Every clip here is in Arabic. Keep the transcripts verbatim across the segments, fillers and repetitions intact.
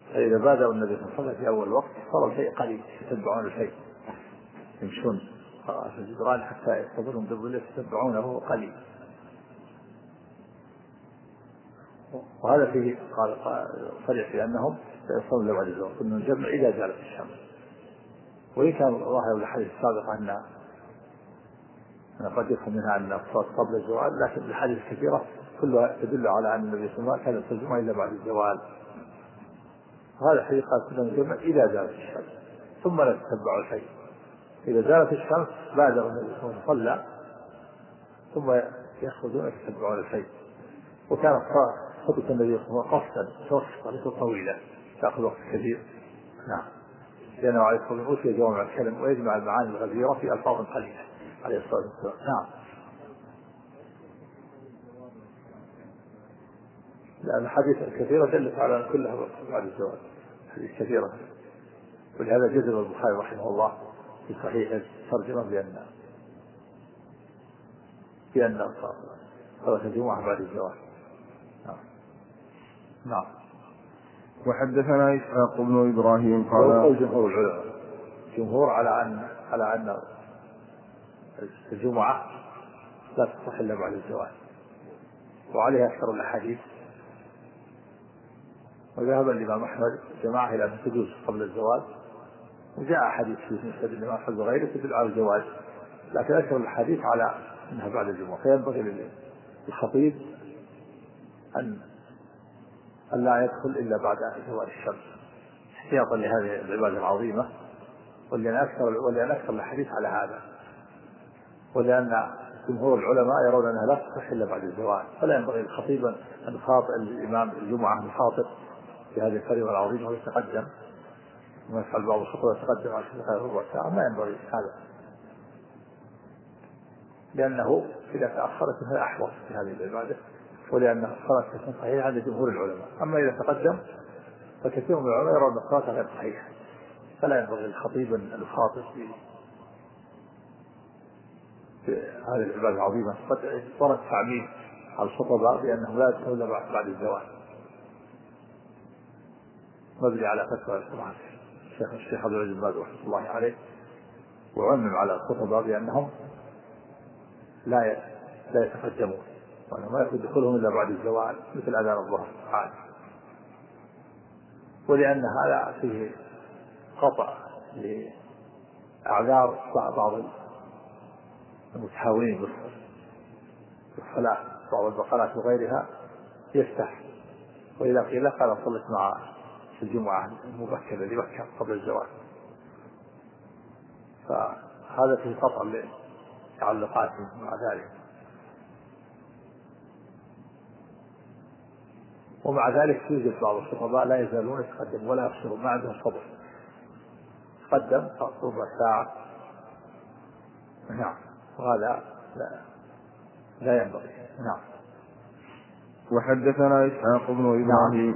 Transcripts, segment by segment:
فإذا بادأوا النبي صلى الله عليه وسلم في أول وقت صار الشيء قليل يتبعون الشيء، يمشون في الجدران حتى يستظلون بالظل يتبعونه قليل. وهذا فيه قال صريح في أنهم سيصلون لبعد الزوال، كنا نجمع إذا زالت الشمس. وإن كان ظاهر الحديث السابق أن أنا قد يفهم منها أن الصلاة قبل الزوال، لكن الحديث الكثيرة كلها تدل على أن النبي صلى الله عليه وسلم كان يصلي الجمعة إلا بعد الزوال. وهذا الحديث قال كنا نجمع إذا زالت الشمس ثم لا تتبعوا شيء. إذا زالت الشمس بادر النبي صلى الله عليه وسلم صلى ثم يخرجون يتبعون شيء. وكانت خطبة النبي صلى الله عليه وسلم قصدا توسطا ليست طويلة تأخذ وقت كثير. نعم، لأنه عليه الصلاة والسلام أوتي جوامع الكلم ويجمع المعاني الغزيرة في ألفاظ قليلة عليه الصلاة والسلام. نعم، لأن الحديث الكثيرة دلت على أن كلها بعد الزواج، حديث كثيرة. ولهذا جزم البخاري رحمه الله في صحيح ترجمة بأن بأن صلاة الجمعة بعد الزواج. نعم. نعم. وحدثنا إسحاق بن إبراهيم قال جمهور العلماء جمهور على أن على أن الجمعة لا تصح إلا بعد الزواج، وعليها أكثر الأحاديث. وذهب الإمام أحمد جماعة إلى أن تجوز قبل الزواج، وجاء حديث في مسند الإمام أحمد وغيره تدل على الجواز، لكن أكثر الحديث على أنها بعد الجمعة. فينبغي للخطيب أن أن لا يدخل إلا بعد زوال الشمس احتياطا لهذه العبادة العظيمة، ولأن أكثر ولأن أكثر الحديث على هذا، ولأن جمهور العلماء يرون أنها لا تصح إلا بعد الزوال. فلا ينبغي للخطيب أن يخاطب الإمام الجمعة يخاطب في هذه الكلمة العظيمة ويتقدم، وما يفعل بعض الخطوة يتقدم على ربع ساعة، ما ينبغي هذا، لأنه إذا تأخرت هي أحوط في هذه العبادة، ولأن الصلاة تكون صحيحة عند جمهور العلماء. أما إذا تقدم فكثير من العلماء يرون أن الصلاة غير صحيحة، فلا ينبغي للخطيب أن يخاطب في هذه العبادة العظيمة. قد صار التعميم على الخطباء بأنهم لا يدخلون بعد الزواج، مبني على فتوى الشيخ الشيخ عبد العزيز بن باز رحمه الله عليه، وعمم على الخطباء بأنهم لا لا يتقدمون، وأنه ما يكون دخولهم إلا بعد الزوال مثل أذان الظهر عاد. ولأن هذا فيه قطع لأعذار بعض المتحاولين بالصلاة، بعض البقالات وغيرها يفتح، وإذا قيل له قال صلت مع الجمعة المبكرة لبكر قبل الزوال، فهذا فيه قطع لتعلقاتهم مع ذلك. ومع ذلك يوجد بعض الخطباء لا يزالون يتقدم ولا يفصلون، ما عندهم صبر، تقدم ربع ساعة. نعم، وهذا لا, لا ينبغي. نعم. وحدثنا إسحاق بن إبراهيم.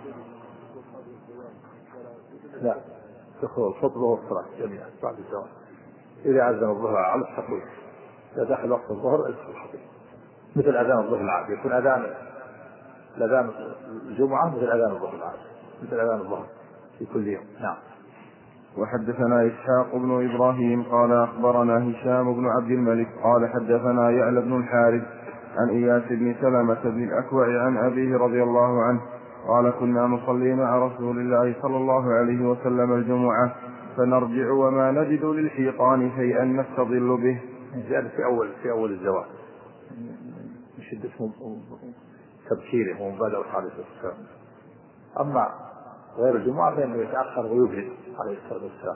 لا، دخول الخطبة والصلاة جميعا بعد الزواج. إذا أذن الظهر على التقويم، إذا دخل وقت الظهر يدخل الخطيب مثل أذان الظهر العادي، يكون أذان الأذان الجمعة مثل أذان الظهر العادي، مثل أذان الظهر في كل يوم. نعم. وحدثنا إسحاق بن إبراهيم قال أخبرنا هشام بن عبد الملك قال حدثنا يعلى بن الحارث عن إياس بن سلمة بن الأكوع عن أبيه رضي الله عنه قال كنا نصلي مع رسول الله صلى الله عليه وسلم الجمعة فنرجع وما نجد للحيطان شيئا نستظل به. زيادة في أول في أول الزواج من شدة تبكيره ومبادرة عليه الصلاة والسلام. أما غير الجمعة فإنه يتأخر ويبرد عليه الصلاة والسلام،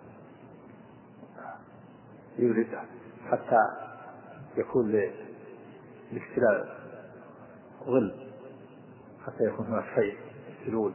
يبرد حتى يكون لاختلال ظل، حتى يكون هناك شيء يسلون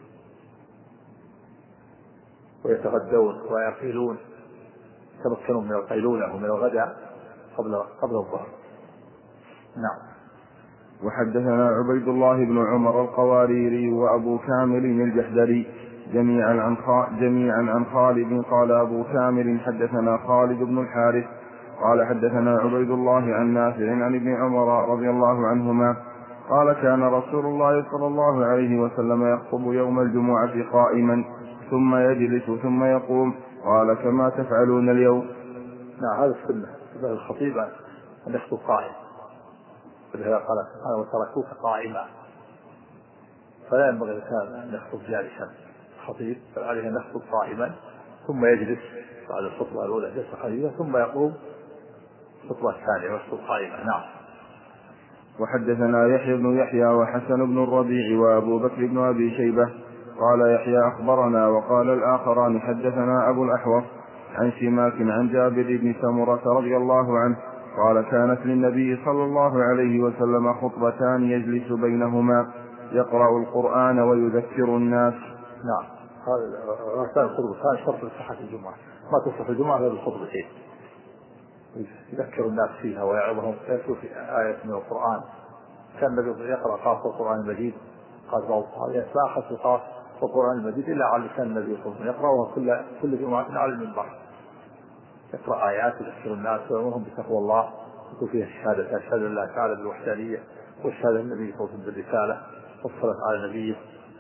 ويتغدون ويقيلون، يتمكنون من القيلولة ومن الغداء قبل قبل الظهر. نعم. وحدثنا عبيد الله بن عمر القواريري وأبو كامل الجحدري جميعا عن جميعا عن خالد قال أبو كامل حدثنا خالد بن الحارث قال حدثنا عبيد الله عن نافع عن ابن عمر رضي الله عنهما قال كان رسول الله صلى الله عليه وسلم يخطب يوم الجمعة قائما ثم يجلس ثم يقوم. قال كما تفعلون اليوم. نعم هذا السنة الخطيب أن يخطب قائما، ولهذا قال سبحانه وتركوك قائما، فلا ينبغي أن يخطب جالسا الخطيب، بل عليه أن يخطب قائما ثم يجلس بعد الخطبة الأولى جلسة خفيفة ثم يقوم الخطبة الثانية ويخطب قائما. نعم. وحدثنا يحيى بن يحيى وحسن بن الربيع وأبو بكر بن أبي شيبة قال يحيى أخبرنا، وقال الآخران حدثنا أبو الأحوص عن سماك عن جابر بن سمرة رضي الله عنه قال كانت للنبي صلى الله عليه وسلم خطبتان يجلس بينهما يقرأ القرآن ويذكر الناس. نعم هذا كان الخطبتان شرط لصحة الجمعة، ما تصح الجمعة غير الخطبتين، يذكر الناس فيها ويعظهم يتلو في آية من القرآن. كان النبي يقرأ خاصة القرآن المجيد، قال بعض الصحابة لا أخذ الخاص القرآن المجيد إلا على لسان النبي صلى الله عليه وسلم يقرأها كل كل جمعة على المنبر، يقرأ آيات يذكر الناس ويأمرهم بتقوى الله، يكون فيها الشهادة أشهد أن لا تعالى بالوحدانية والشهادة النبي صلى الله عليه وسلم بالرسالة والصلاة على نبيه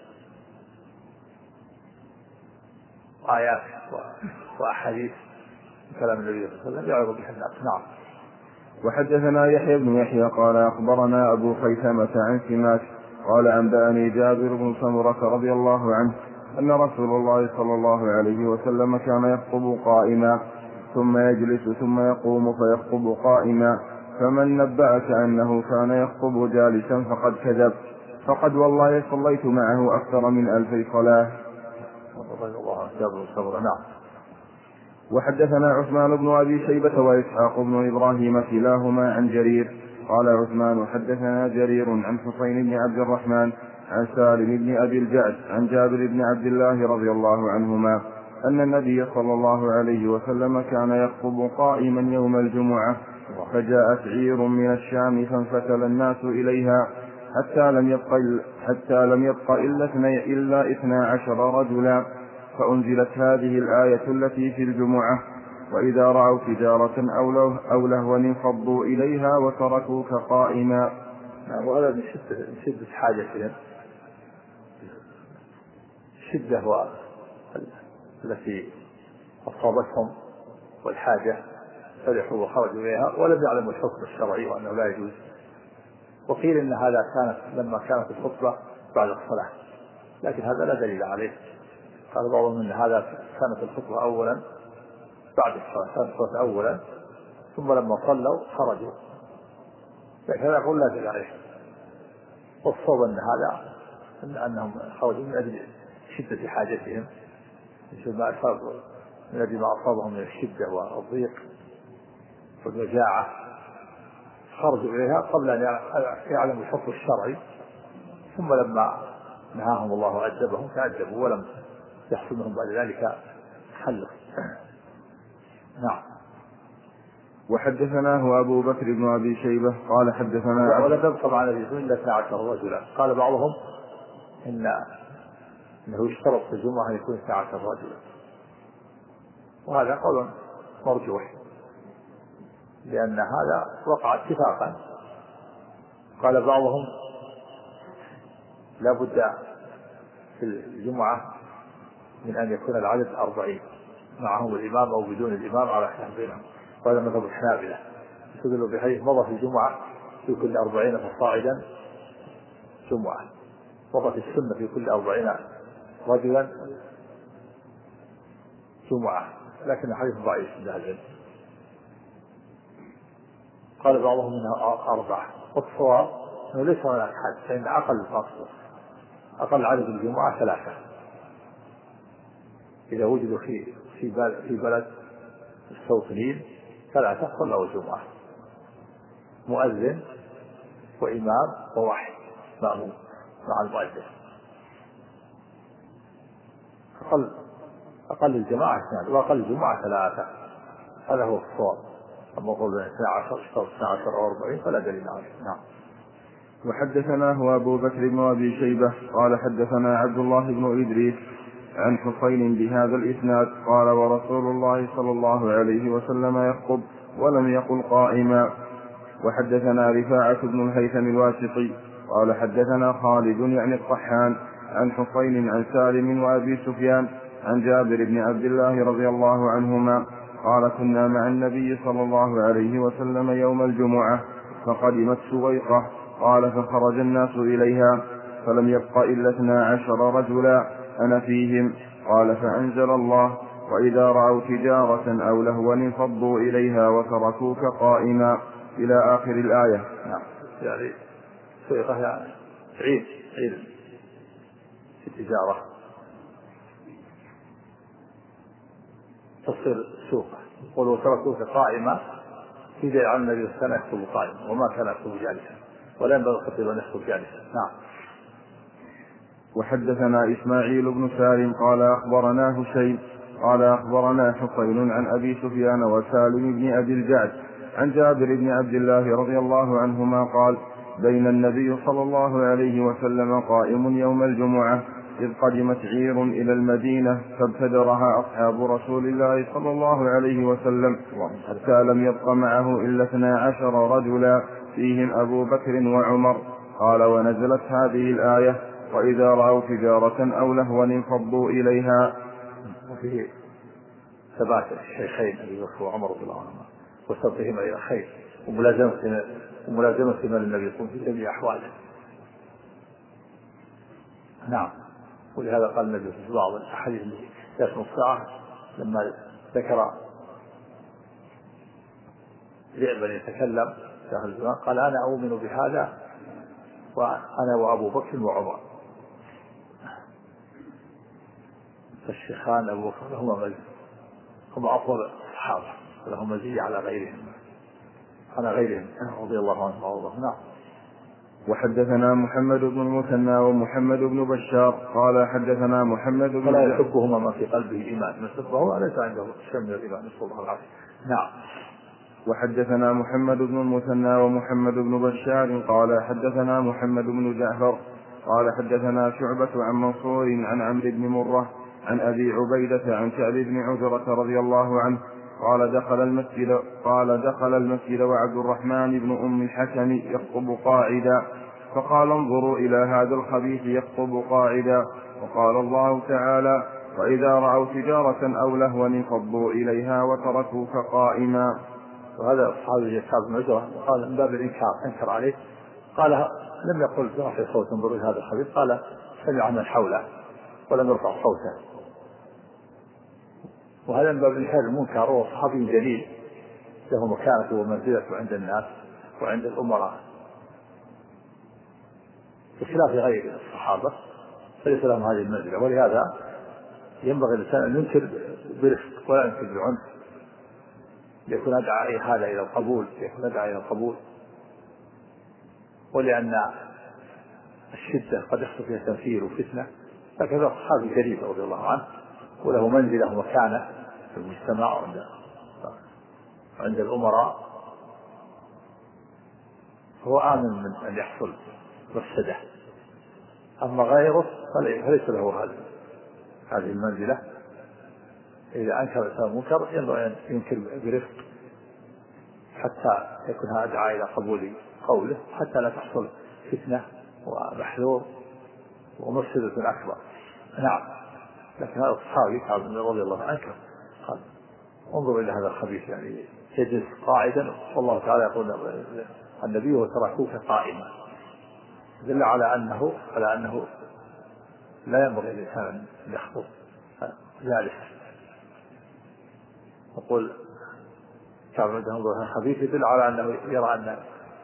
آيات وأحاديث كلام النبي صلى الله عليه وسلم يعرض بها الناس. نعم. وحدثنا يحيى بن يحيى قال أخبرنا أبو خيثمة عن سماك قال أنبأني جابر بن سمرة رضي الله عنه أن رسول الله صلى الله عليه وسلم كان يخطب قائما ثم يجلس ثم يقوم فيخطب قائما، فمن نبأك أنه كان يخطب جالسا فقد كذب، فقد والله صليت معه أكثر من ألف صلاة. وحدثنا عثمان بن أبي شيبة وإسحاق بن إبراهيم كلاهما عن جرير قال عثمان حدثنا جرير عن حسين بن عبد الرحمن عن سالم بن أبي الجعد عن جابر بن عبد الله رضي الله عنهما أن النبي صلى الله عليه وسلم كان يخطب قائما يوم الجمعة، فجاءت عير من الشام فانفتل الناس إليها حتى لم يبق حتى لم يبق إلا اثني إلا اثنا عشر رجلا، فأنزلت هذه الآية التي في الجمعة: وإذا رأوا تجارة أو لهوا انفضوا إليها وتركوك قائما. وهذا من شدة, من شدة حاجتهم، الشدة التي أصابتهم والحاجة فرحوا وخرجوا إليها ولم يعلموا الحكم الشرعي وأنه لا يجوز. وقيل إن هذا كانت لما كانت الخطبة بعد الصلاة، لكن هذا لا دليل عليه. قال بعضهم إن هذا كانت الخطبة أولا بعد الصلاة، كانت الصلاة أولا ثم لما صلوا خرجوا، لكن هذا يقول لا دليل عليه. والصواب أن هذا إن أنهم خرجوا من أجل شدة حاجتهم، مثل ما أصاب من أجل ما أصابهم من الشدة والضيق والوجاعة، خرجوا إليها قبل أن يعلموا الحكم الشرعي، ثم لما نهاهم الله وأدبهم تأدبوا ولم يحصل منهم بعد ذلك خلق. نعم. وحدثناه أبو بكر بن أبي شيبة قال حدثنا ولا تبقى مع النبي صلى الله عليه وسلم اثنا عشر رجلا. قال بعضهم إن إنه يشترط في الجمعة أن يكون اثنا عشر رجلا، وهذا قول مرجوح لأن هذا وقع اتفاقا. قال بعضهم لا بد في الجمعة من أن يكون العدد أربعين معهم الإمام أو بدون الإمام على خلاف بينهم، وهذا مذهب الحنابلة يستدل بحديث مضى في الجمعة في كل أربعين فصاعدا جمعة، مضت السنة في كل أربعين رجلا جمعة، لكن حديث ضعيف من أهل العلم. قال بعضهم انها أربعة، والصواب انه ليس هناك حد، فإن أقل أقل عدد الجمعة ثلاثة إذا وجدوا في في بلد في بلد مستوطنين، ثلاثة صلوا الجمعة، مؤذن وإمام وواحد مأموم مع المؤذن. أقل أقل الجماعة اثنان وأقل الجمعة ثلاثة، هذا هو الصواب. أما قولنا اثنا عشر اثنا عشر أو أربعين فلا دليل عليه. نعم. وحدثناه أبو بكر بن أبي شيبة قال حدثنا عبد الله بن إدريس عن حصين بهذا الإسناد قال ورسول الله صلى الله عليه وسلم يخطب ولم يقل قائما. وحدثنا رفاعة بن الهيثم الواسطي قال حدثنا خالد يعني الطحان عن حسين عن سالم وأبي سفيان عن جابر بن عبد الله رضي الله عنهما قال كنا مع النبي صلى الله عليه وسلم يوم الجمعة فقدمت سويقة قال فخرج الناس إليها فلم يبق إلا اثنا عشر رجلا أنا فيهم قال فأنزل الله وإذا رأوا تجارة أو لهوا انفضوا إليها وتركوك قائما إلى آخر الآية. نعم يعني سويقة يعني عيد عيد في التجارة تصير سوقة قلوا تركوك قائما في ذي عن النبي كان يكتب قائما وما كان يكتب جالسا ولا ينبغي الخطيب أن يكتب جالسا. نعم. وحدثنا إسماعيل بن سالم قال أخبرنا هشيم قال أخبرنا حصين عن أبي سفيان وسالم بن أبي الجعد عن جابر بن عبد الله رضي الله عنهما قال بين النبي صلى الله عليه وسلم قائم يوم الجمعة إذ قدمت عير إلى المدينة فابتدرها أصحاب رسول الله صلى الله عليه وسلم حتى لم يبق معه إلا اثنا عشر رجلا فيهم أبو بكر وعمر. قال ونزلت هذه الآية وإذا رأوا تجارة أو لهوا انفضوا إليها. وفيه ثبات الشيخين أبي بكر وعمر رضي الله عنهما وسبقهما إلى الخير وملازمة وملازمة من النبي في جميع أحواله. نعم. ولهذا قال النبي في بعض الأحاديث التي يسمى الساعة لما ذكر ذئبا يتكلم في الزمان قال أنا أؤمن بهذا وأنا وأبو بكر وعمر. فالشيخان أبو بكر هما هم أفضل الصحابة ولهم مزية على غيرهم على غيرهم رضي الله عنهم وارضاهم. نعم. وحدثنا محمد بن المثنى ومحمد بن بشار قال حدثنا محمد بن فلا يحبهما ما في قلبه إيمان من حبه ليس عنده شيء من الإيمان نسأل الله العافية. نعم. وحدثنا محمد بن المثنى ومحمد بن بشار قال حدثنا محمد بن جعفر قال حدثنا شعبة عن منصور عن عمرو بن مرة عن أبي عبيدة عن كعب بن عجرة رضي الله عنه قال دخل المسجد قال دخل المسجد وعبد الرحمن بن أم الحكم يخطب قاعدا فقال انظروا إلى هذا الخبيث يخطب قاعدا وقال الله تعالى وإذا رأوا تجارة أو لهوا انفضوا إليها وتركوك قائما. وهذا الصحابي كعب بن عجرة قال من باب الإنكار أنكر عليه قال لم يقل برفع صوت انظروا إلى هذا الخبيث قال سمع من حوله ولم يرفع صوته. وهذا من باب الإنكار المنكر. هو صحابي جليل له مكانته ومنزلته عند الناس وعند الأمراء بخلاف غير الصحابة فليس لهم هذه المنزلة. ولهذا ينبغي الإنسان أن ينكر برفق ولا ينكر بالعنف ليكون أدعى هذا إلى القبول ليكون أدعى إلى القبول. ولأن الشدة قد يحصل فيها تنفير وفتنة فكذا الصحابي جليل رضي الله عنه وله منزلة ومكانة في المجتمع وعند عند الأمراء هو آمن من أن يحصل مفسدة. أما غيره فليس له هذه هذه المنزلة. إذا أنكر الإنسان منكر ينبغي أن ينكر برفق حتى يكون هذا أدعى إلى قبول قوله حتى لا تحصل فتنة ومحذور ومفسدة أكبر. نعم. لكن هذا الصحابي كعب رضي الله عنه قال انظر إلى هذا الخبيث يعني يجلس قاعدا والله تعالى يقول النبي وتركوك قائما دل على أنه على أنه لا ينبغي للإنسان أن يخطب جالس. يقول كعب رضي الله عنه خبيث يدل على أنه يرى أن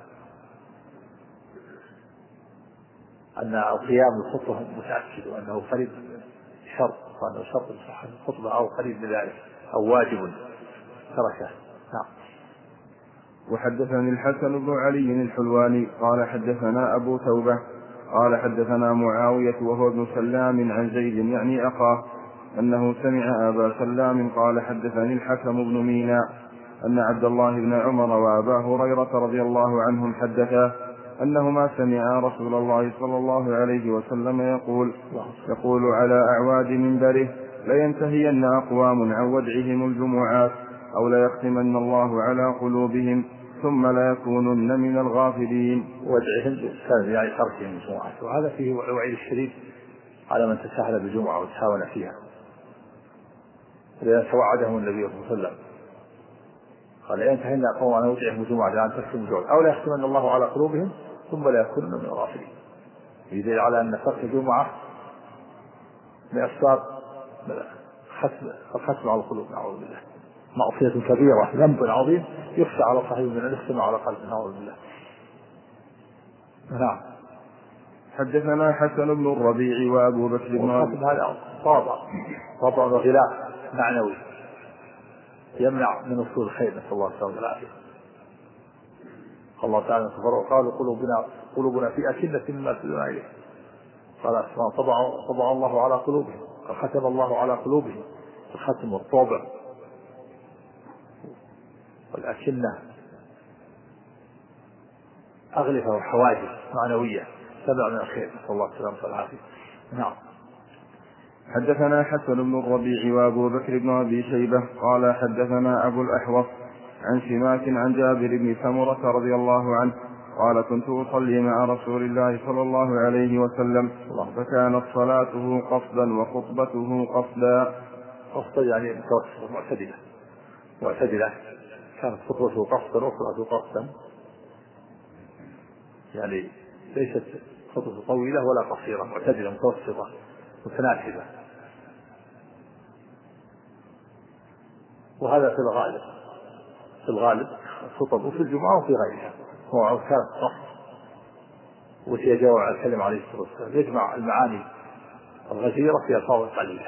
أن القيام الخطبة متأكد وأنه فريض شرط وأنه شرط صحة الخطبة أو قريب من ذلك أو واجب تركه. نعم. وحدثني الحسن بن علي الحلواني قال حدثنا أبو توبة قال حدثنا معاوية وهو ابن سلام عن زيد يعني أخاه أنه سمع أبا سلام قال حدثني الحكم بن ميناء أن عبد الله بن عمر وأبا هريرة رضي الله عنهم حدثا أنهما سمعا رسول الله صلى الله عليه وسلم يقول يقول على أعواد منبره لينتهين أقوام عن ودعهم الجمعات أو ليختمن الله على قلوبهم ثم ليكونن من الغافلين. وادعهم بسبب يعني تركهم الجمعة، وهذا فيه الوعيد الشديد على من تساهل بالجمعة وتهاون فيها، لأن توعدهم النبي صلى الله عليه وسلم قال إن انتهينا قوم أن نودعهم الجمعة لأن تكتم الجمعة أو لا يختمن الله على قلوبهم ثم لا يكونن من الغافلين. يدل على أن ترك الجمعة من أسباب ختم الختم على القلوب، نعوذ بالله، معصية كبيرة، ذنب عظيم يخشى على صاحبه من أن يختم على قلبه، نعوذ بالله. نعم. حدثنا حسن بن الربيع وأبو بكر بن الختم هذا طابع طابع وغلاف معنوي يمنع من وصول الخير، نسأل الله السلامة والعافية. الله تعالى قالوا قلوبنا قلوبنا في أكنة مما تدعون إليه، قال طبع طبع الله على قلوبهم، ختم الله على قلوبهم، الختم والطابع والأكنة أغلفة وحواجز معنوية تبع من الخير، نسأل الله السلامة والعافية. نعم. حدثنا حسن بن الربيع وأبو بكر بن أبي شيبة قال حدثنا أبو الأحوص عن سماك عن جابر بن سمرة رضي الله عنه قال كنت أصلي مع رسول الله صلى الله عليه وسلم فكانت صلاته قصدا وخطبته قصدا. قصدا يعني متوسطة معتدلة معتدلة كانت خطبته قصدا وصلاته قصدا، يعني ليست خطبة طويلة ولا قصيرة، معتدلة متوسطة متناسبة، وهذا في الغالب في الغالب الخطب وفي الجمعة وفي غيرها هو كانت قصد وهي جواب الكلمة عليه الصلاة والسلام، يجمع المعاني الغزيرة في ألفاظ قليلة.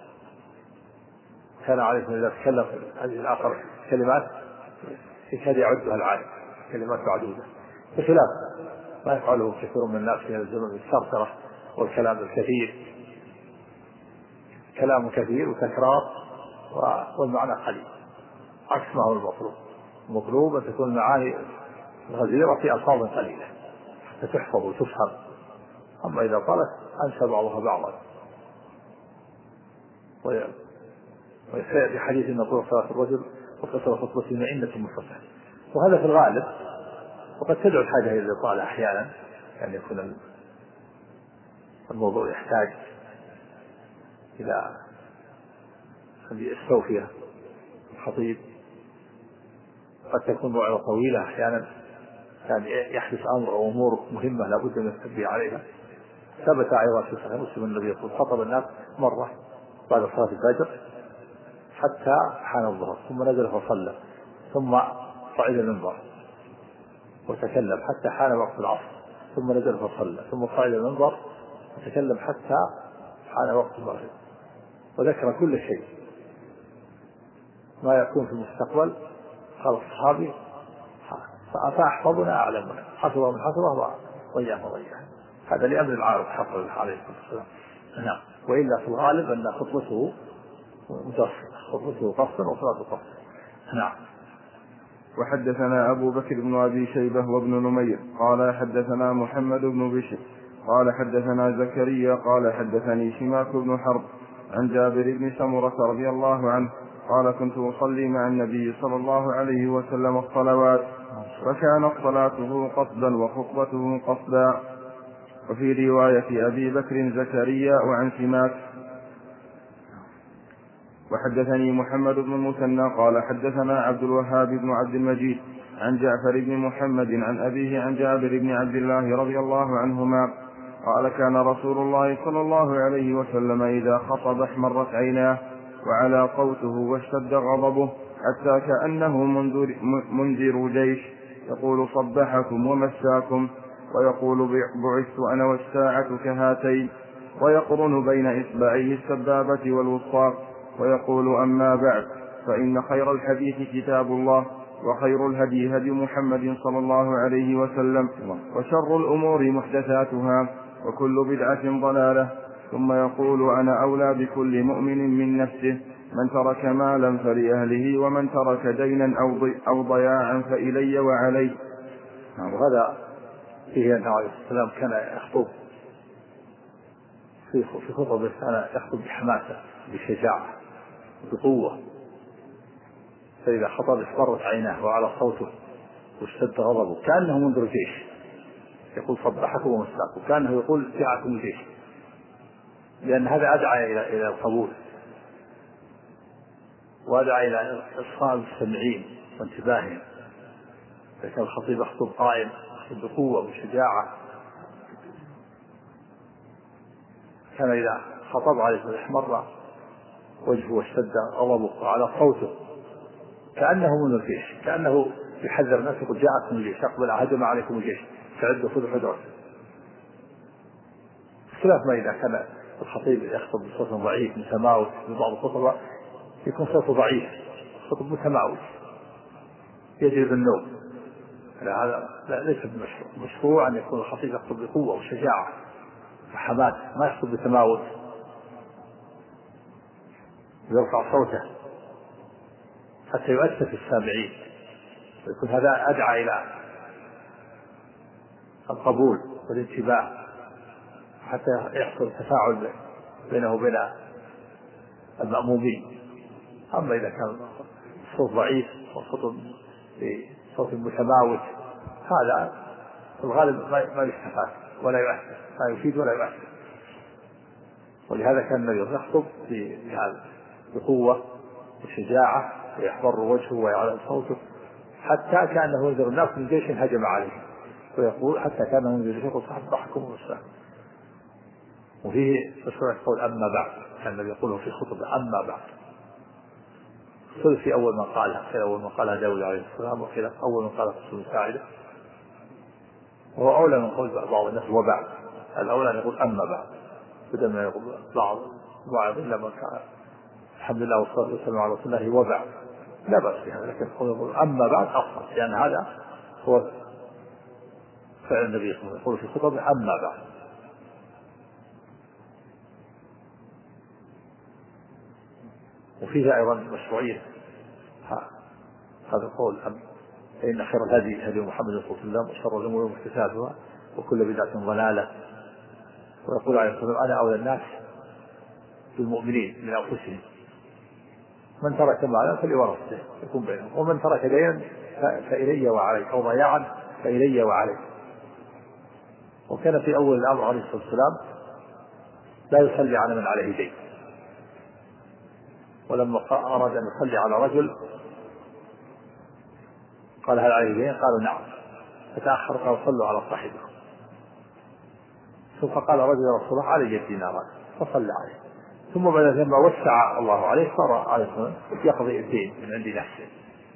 كان عليه إذا تكلم هذه الآخر كلمات يكاد يعدها العالم كلمات معدودة، بخلاف ما يفعله كثير من الناس في الزمن الثرثرة والكلام الكثير، كلام كثير وتكرار والمعنى قليل، عكس ما هو المطلوب. المطلوب أن تكون المعاني غزيرة في ألفاظ قليلة حتى تحفظ وتفهم. أما إذا قالت أنسى بعضها بعضا، ويسيأتي حديث أن طول صلاة الرجل وقصر خطبته مئنة مفصلة، وهذا في الغالب، وقد تدعو الحاجة إلى الإطالة أحيانا، يعني يكون الموضوع يحتاج إلى التوفية الخطيب، قد تكون موعظة طويلة أحيانا، يعني يحدث أمر أو أمور مهمة لابد من التنبيه عليها. ثبت أيضا في صحيح مسلم النبي يقول خطب الناس مرة بعد صلاة الفجر حتى حان الظهر ثم نزل فصلى ثم صعد المنبر وتكلم حتى حان وقت العصر ثم نزل فصلى ثم صعد المنبر وتكلم حتى حان وقت المغرب، وذكر كل شيء ما يكون في المستقبل. قال الصحابي فأحفظنا أعلمنا، حفظه من حفظه وضيعه وضيعه، هذا لأمر العارض حفظه عليه الصلاة والسلام. نعم. وإلا في الغالب أن خطبته متوسطة، خطبته قصدا وصلاته قصدا. نعم. وحدثنا أبو بكر بن أبي شيبة وابن نمير قال حدثنا محمد بن بشر قال حدثنا زكريا قال حدثني شماك بن حرب عن جابر بن سمرة رضي الله عنه قال كنت أصلي مع النبي صلى الله عليه وسلم الصلوات فكانت صلاته قصدا وخطبته قصدا. وفي رواية أبي بكر زكريا وعن سماك. وحدثني محمد بن المثنى قال حدثنا عبد الوهاب بن عبد المجيد عن جعفر بن محمد عن أبيه عن جابر بن عبد الله رضي الله عنهما قال كان رسول الله صلى الله عليه وسلم إذا خطب احمرت عيناه وعلى صوته واشتد غضبه حتى كأنه منذر, منذر جيش يقول صبحكم ومساكم، ويقول بعثت أنا والساعة كهاتين، ويقرن بين إصبعيه السبابة والوسطى، ويقول أما بعد فإن خير الحديث كتاب الله وخير الهدي هدي محمد صلى الله عليه وسلم وشر الأمور محدثاتها وكل بدعة ضلالة. ثم يقول أنا أولى بكل مؤمن من نفسه، من ترك مالا فلأهله ومن ترك دينا أو ضياعا فإلي وعلي. وهذا فيه أن عليه السلام كان يخطب في خطبه كان يخطب بحماسة بشجاعة بقوة، فإذا خطب احمرت عيناه وعلى صوته واشتد غضبه كأنه منذر جيش، يقول صبحكم ومساكم، كأنه يقول جاءكم الجيش، لأن هذا أدعى إلى إلى القبول، وأدعى إلى إصغاء المستمعين وانتباههم. فكان الخطيب يخطب قائم يخطب بقوة وشجاعة، كان إذا خطب عليه احمر وجهه واشتد غضبه وعلى صوته كأنه من الجيش، كأنه يحذر الناس يقول جاءكم الجيش، أقبل هجم عليكم الجيش، تعدوا خذوا حذركم. خلاف ما إذا كان الخطيب يخطب بصوت ضعيف متماوت، ببعض الخطباء يكون صوته ضعيف خطب متماوت يجلب النوم، هذا لا ليس بمشروع. مشروع أن يكون الخطيب يخطب بقوة وشجاعة وحماس، ما يخطب بتماوت يرفع صوته حتى يؤثر في السامعين، ويكون هذا أدعى إلى القبول والانتباه حتى يحصل تفاعل بينه وبين المأمومين. أما إذا كان الصوت ضعيف وصوت بصوت متماوت هذا في الغالب ما يستفاد ولا يؤثر، ما يفيد ولا يؤثر. ولهذا كان النبي يخطب بقوة وشجاعة ويحمر وجهه ويعلى صوته حتى كأنه ينذر الناس من جيش هجم عليه، ويقول حتى كأنه ينذر الجيش يقول صبحكم ومساكم. وفيه مشروع يقول أما بعد، كان النبي يقوله في خطبة أما بعد، في أول ما قالها، في أول ما قالها داود عليه السلام، وفي أول ما قالها رسول ساعدة، وهو أولى من قول بعض الناس وبعد، الأولى أن يقول أما بعد بدل ما يقول بعض بعض إلا ما كان الحمد لله والصلاة والسلام على رسول الله وبعد، لا بأس في هذا، لكن يقول أما بعد أفضل، لأن هذا هو فعل النبي صلى الله عليه وسلم يقول في خطبه أما بعد. وفيها أيضا مشروعية هذا القول فإن خير الهدي هدي محمد صلى الله عليه وسلم وشر الأمور محدثاتها وكل بدعة ضلالة. ويقول عليه الصلاة والسلام أنا أولى الناس بالمؤمنين من أنفسهم، من ترك مالا فلورثته يكون بينهم، ومن ترك دينا فإلي وعلي، أو ضياعا فإلي وعلي. وكان في أول الأمر عليه الصلاة والسلام لا يصلي على من عليه دين، ولما أراد أن يصلي على رجل قال هل عليه دين؟ قالوا نعم، فتأخر قال صلوا على صاحبكم. ثم قال رجل يا رسول الله علي الدينارات فصلى عليه. ثم بعد لما وسع الله عليه صار عليه الصلاة يقضي الدين من عند نفسه،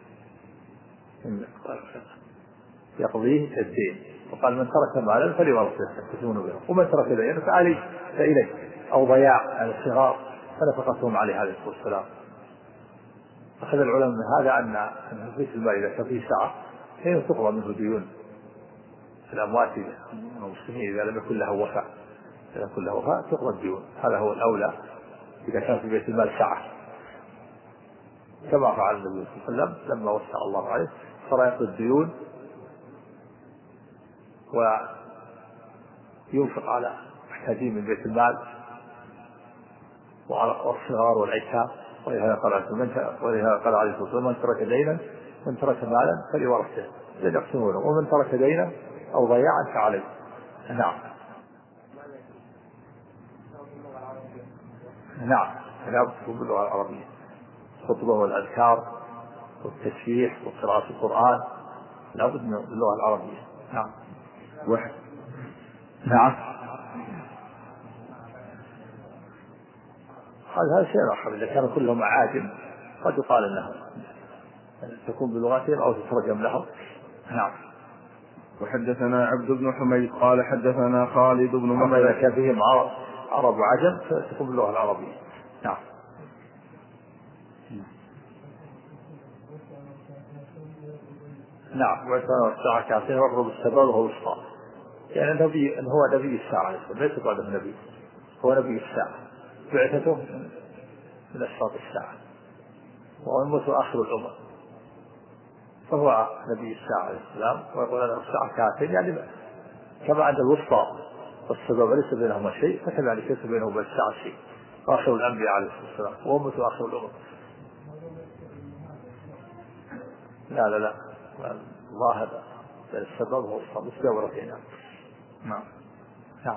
يقضيه الدين. وقال من ترك مالا فلورثته يقسمون بينهم، ومن ترك دينا فعلي فإليه، أو ضياع على الصغار فنفقتهم عليه عليه الصلاة والسلام. أخذ العلماء من هذا أن بيت المال إذا كان فيه سعة حين تقضى منه ديون الأموات المسلمين إذا لم يكن له وفاء، إذا يكن له وفاء تقضى الديون، هذا هو الأولى إذا كان في بيت المال سعة، كما فعل النبي صلى الله عليه وسلم لما وسع الله عليه صار يقضي الديون وينفق على محتاجين من بيت المال وعلى الصغار والأيتام. ولهذا قال عليه الصلاة والسلام من ترك دينا من ترك مالا فلورثته يقسمونه، ومن ترك دينا أو ضياعا فعليه. نعم نعم لا بد باللغة العربية، الخطبة والأذكار والتسبيح وقراءة القرآن لا بد من اللغة العربية. نعم واحد نعم هذا شيء آخر. إذا كانوا كلهم عاجم قد يقال أنه تكون بلغتهم أو تترجم لهم. نعم. وحدثنا عبد بن حميد قال حدثنا خالد بن محمد إذا كان فيهم عرب وعجم فتكون باللغة العربية. نعم. نعم. والساعة كاسين والرب السبب وهو الوسطى، يعني النبي أن هو نبي الساعة ليس بعده نبي، هو نبي الساعة، بعثته من أشراط الساعة، وأمته آخر الأمم، فهو نبي الساعة عليه السلام. ويقول أن الساعة كاسين يعني كما أن الوسطى والسبب ليس بينهما شيء، فكذلك ليس بينه وبين الساعة شيء، آخر الأنبياء عليه الصلاة والسلام وأمته آخر الأمم. لا لا لا ظاهر السبب هو الصمت دورتين. نعم نعم.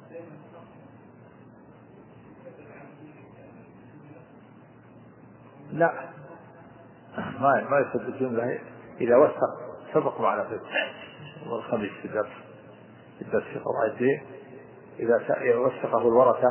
لا ما ما يسد الجملة إذا وثق سبق معنا في الخميس في الدرس في الدرس في قواعد إذا وثقه الورثة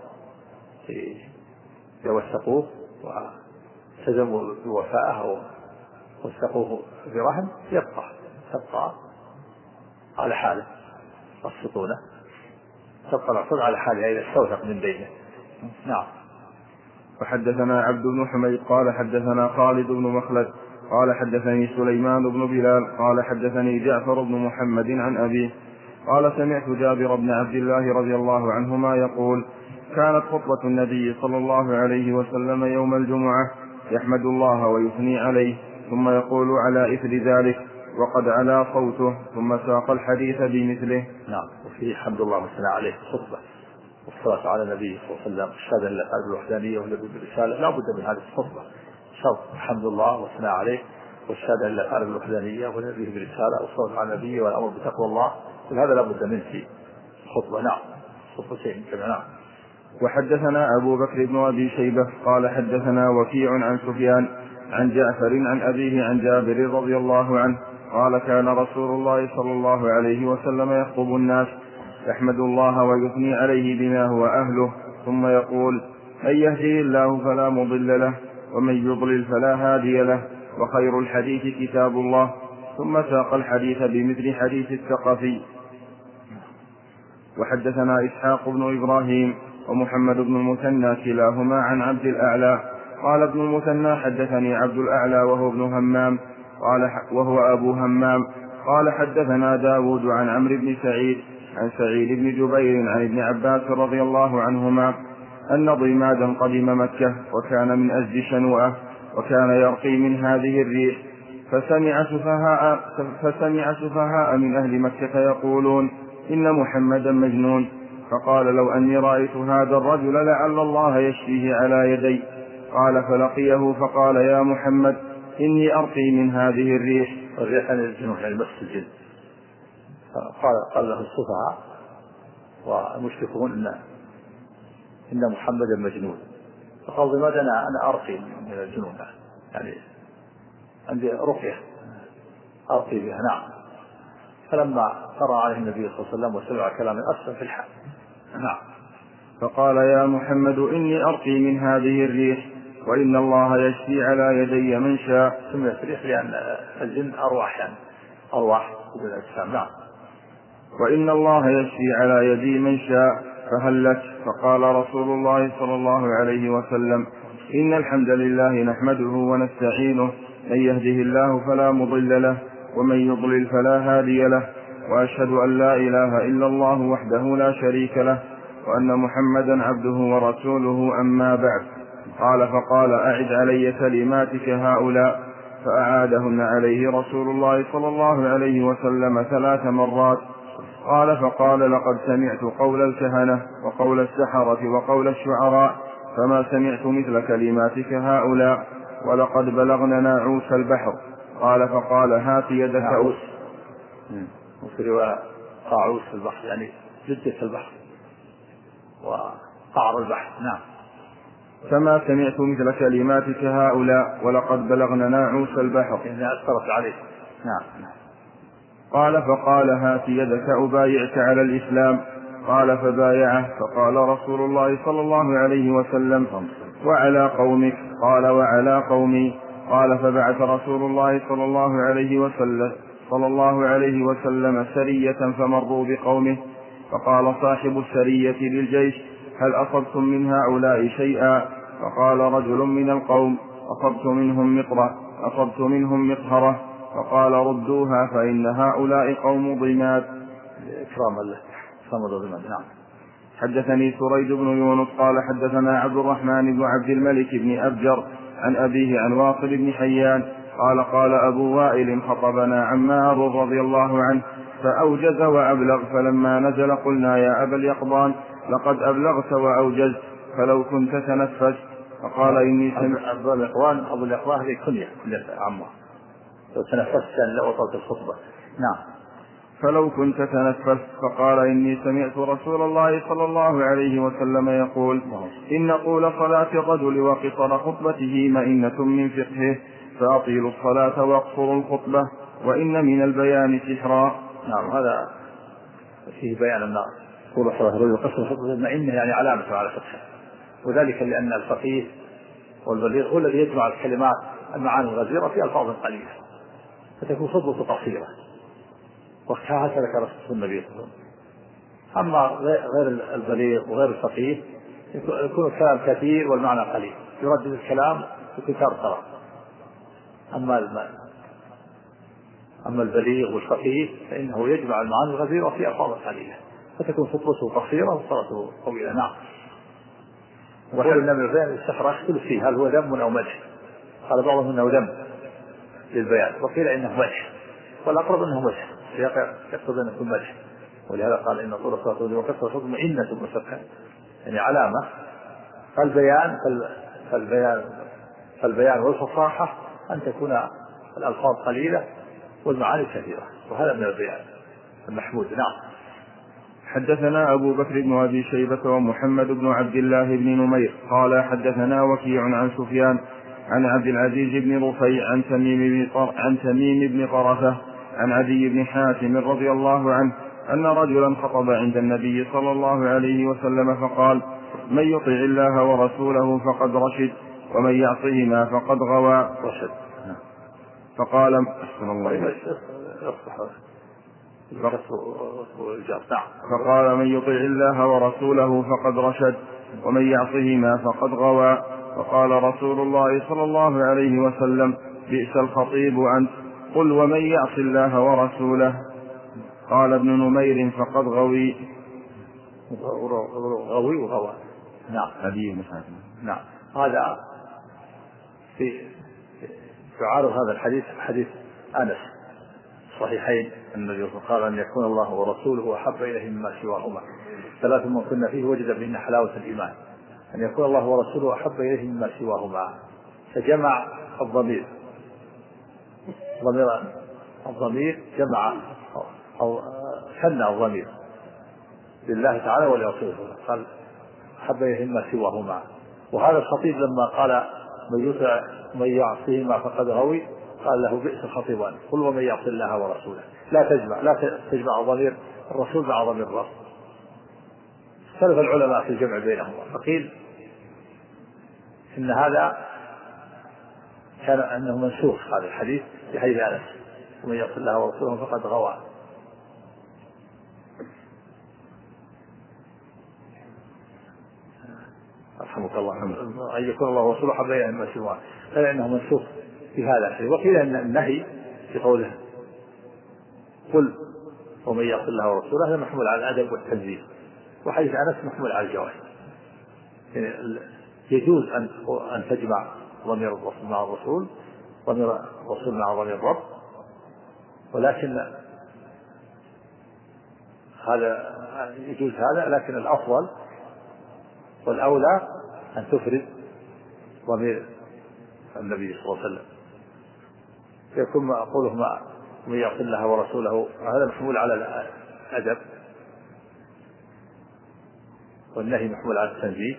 إذا وثقوه والتزموا بوفائه ووثقوه برهن يبقى تبقى على حاله السطونة تبقى العقود على حالها إذا استوثق من بينه. نعم. وحدثنا عبد بن حميد قال حدثنا خالد بن مخلد قال حدثني سليمان بن بلال قال حدثني جعفر بن محمد عن أبيه قال سمعت جابر بن عبد الله رضي الله عنهما يقول كانت خطبة النبي صلى الله عليه وسلم يوم الجمعة يحمد الله ويثني عليه ثم يقول على إثر ذلك وقد علا صوته ثم ساق الحديث بمثله. نعم. وفيه حمد الله وثنى عليه خطبة والصلاة على النبي صلى الله عليه وسلم الشهادة لله بالوحدانية والنبي بالرسالة لا بد من هذه الخطبة شرط الحمد الله وثنى عليه والشهادة لله بالوحدانية والنبي بالرسالة والصلاة على النبي والأمر بتقوى الله كل هذا لا بد منه في خطبة. نعم خطبتين كما. نعم. وحدثنا أبو بكر بن أبي شيبة قال حدثنا وكيع عن سفيان عن جعفر عن أبيه عن جابر رضي الله عنه قال كان رسول الله صلى الله عليه وسلم يخطب الناس يحمد الله ويثني عليه بما هو أهله ثم يقول من يهدي الله فلا مضل له ومن يضلل فلا هادي له وخير الحديث كتاب الله ثم ساق الحديث بمثل حديث الثقفي. وحدثنا إسحاق بن إبراهيم ومحمد بن المثنى كلاهما عن عبد الأعلى قال ابن المثنى حدثني عبد الأعلى وهو ابن همام قال وهو أبو همام قال حدثنا داود عن عمرو بن سعيد عن سعيد بن جبير عن ابن عباس رضي الله عنهما أن ضمادا قدم مكة وكان من أزد شنوءة وكان يرقي من هذه الريح فسمع سفهاء, فسمع سفهاء من أهل مكة يقولون إن محمدا مجنون فقال لو أني رأيت هذا الرجل لعل الله يشفيه على يدي قال فلقيه فقال يا محمد إني أرقي من هذه الريح. الريح عن الجنون يعني مس الجن. قال قال له السفهاء والمشركون إن إن محمدا مجنون فقال لماذا أنا أنا أرقي من الجنون يعني عندي رقية أرقي بها. نعم. فلما قرأ عليه النبي صلى الله عليه وسلم وسمع كلام أسفل في الحال. نعم. فقال يا محمد إني أرقي من هذه الريح وإن الله يشفي على يدي من شاء. سميت الريح لأن الجن أرواح يعني أرواح بدون أجسام. نعم. وإن الله يشفي على يدي من شاء فهل لك؟ فقال رسول الله صلى الله عليه وسلم إن الحمد لله نحمده ونستعينه من يهده الله فلا مضل له ومن يضلل فلا هادي له وأشهد أن لا إله إلا الله وحده لا شريك له وأن محمدا عبده ورسوله أما بعد. قال فقال أعد علي كلماتك هؤلاء فأعادهن عليه رسول الله صلى الله عليه وسلم ثلاث مرات. قال فقال لقد سمعت قول الكهنة وقول السحرة وقول الشعراء فما سمعت مثل كلماتك هؤلاء ولقد بلغنا ناعوس البحر. قال فقال هات يدك. ناعوس وفي رواية قاعوس البحر يعني جدة البحر وقعر البحر. نعم. فما سمعت مثل كلماتك هؤلاء ولقد بلغنا ناعوس البحر يعني أثرت عليه. نعم. قال فقال هات يدك أبايعك على الإسلام. قال فبايعه فقال رسول الله صلى الله عليه وسلم وعلى قومك؟ قال وعلى قومي. قال فبعث رسول الله صلى الله عليه وسلم صلى الله عليه وسلم سرية فمروا بقومه فقال صاحب السرية للجيش هل أصبتم من هؤلاء شيئا؟ فقال رجل من القوم أصبت منهم مطرة أصبت منهم مطهرة. فقال ردوها فإن هؤلاء قوم ضماد. إكرام الله صمد ضماد. نعم. حدثني سريج بن يونس قال حدثنا عبد الرحمن بن عبد الملك بن أبجر عن أبيه عن واصل بن حيان قال قال أبو وائل خطبنا عمار رضي الله عنه فأوجز وأبلغ فلما نزل قلنا يا أبا اليقظان لقد أبلغت وأوجزت فلو كنت تنفست. فقال إني سمعت. أبو اليقظان أبو اليقظان هذه كنية كنية عمار لو تنفست كان لأطلت الخطبة. نعم. فلو كنت تنفست. فقال إني سمعت رسول الله صلى الله عليه وسلم يقول إن طول صلاة الرجل وقصر خطبته مئنة من فقهه، فأطيلوا الصلاة واقصروا الخطبة، وإن من البيان سحرا. نعم، هذا فيه بيان أن طول صلاة الرجل وقصر خطبته مئنة يعني علامة على فقهه، وذلك لأن الفقيه والبليغ هو الذي يجمع الكلمات المعاني الغزيرة في ألفاظ قليلة فتكون خطبته قصيرة، وهكذا كان رسول النبي صلى الله عليه وسلم. أما غير البليغ وغير الفقيه يكون الكلام كثير والمعنى قليل، يردد الكلام بكثار صلاة. أما أما البليغ والفقيه فإنه يجمع المعاني الغزيرة في ألفاظ قليلة فتكون خطبته قصيرة وصلاته طويلة. نعم. وقول النبي البيان السحر يختلف فيه هل هو ذم أو مدح، قال بعضهم إنه ذم للبيان وقيل إنه مدح، والأقرب إنه مدح يقصد أن يكون مدح، ولهذا قال إن طول صلاة الرجل وقصر خطبته مئنة من فقهه يعني علامة. فالبيان فالبيان فالبيان والفصاحة أن تكون الألفاظ قليلة والمعاني كثيرة، وهذا من البيان المحمود. نعم. حدثنا أبو بكر بن أبي شيبة ومحمد بن عبد الله بن نمير قال حدثنا وكيع عن سفيان عن عبد العزيز بن رفيع عن تميم بن عن تميم بن طرفة عن عدي بن حاتم رضي الله عنه أن رجلا خطب عند النبي صلى الله عليه وسلم فقال من يطع الله ورسوله فقد رشد ومن يعصهما فقد غوى. رشد. فقال أحسن الله فقال من يطع الله ورسوله فقد رشد ومن يعصهما فقد غوى. فقال رسول الله صلى الله عليه وسلم بئس الخطيب أنت، قل ومن يعص الله ورسوله. قال ابن نمير فقد غوي. غوي وغوى. نعم. هذه مثلا. نعم. هذا في تعارض هذا الحديث حديث أنس صحيحين النبي قال أن يكون الله ورسوله أحب إليه مما سواهما، ثلاث من كنا فيه وجد بهن حلاوة الإيمان، أن يكون الله ورسوله أحب إليه مما سواهما، فجمع الضمير ضمير الضمير جمع أو ثنى الضمير لله تعالى ولرسوله، قال أحب إليه مما سواهما. وهذا الخطيب لما قال من يطع من يعصيهما فقد غوي قال له بئس الخطيبان، قل ومن يعصي الله ورسوله. لا تجمع لا تجمع ضمير الرسول مع ضمير الرب. اختلف العلماء في الجمع بينهما، فقيل إن هذا كان أنه منسوخ هذا الحديث بحديث أنس ومن يعصي الله ورسوله فقد غوى. رحمك الله. أن يكون الله ورسوله أحب إليه مما سواه، فإنه منسوخ في هذا الحديث. وقيل أن النهي في قوله قل ومن يعص الله ورسوله هذا محمول على الأدب والتنزيه، وحديث أنس محمول على الجواز. يعني يجوز أن أن تجمع ضمير الرسول مع الرسول ضمير الرسول مع ضمير الرب، ولكن هذا يجوز هذا، لكن الأفضل والأولى أن تفرد ضمير النبي صلى الله عليه وسلم، يكون ما أقوله ما من يعصي الله ورسوله هذا محمول على الأدب، والنهي محمول على التنزيه،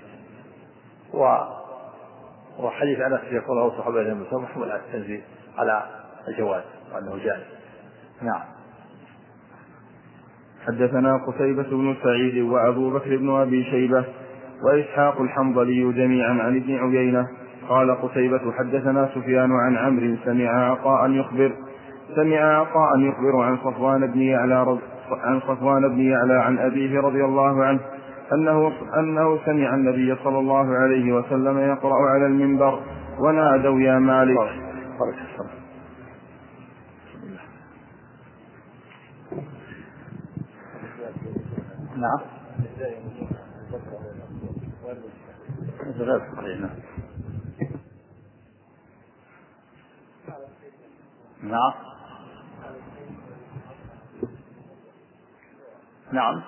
وحديث أنس يقول له صحابة النبي محمول على التنزيه على الجواز وأنه جائز. نعم. حدثنا قتيبة بن سعيد وأبو بكر بن أبي شيبة وإسحاق الحنظلي جميعا عن ابن عيينة. قال قتيبة حدثنا سفيان عن عمرو سمع عطاء يخبر سمع عطاء يخبر عن صفوان بن يعلى عن صفوان بن يعلى عن أبيه رضي الله عنه أنه أنه سمع النبي صلى الله عليه وسلم يقرأ على المنبر ونادوا يا مالك. نعم. نعم. نعم.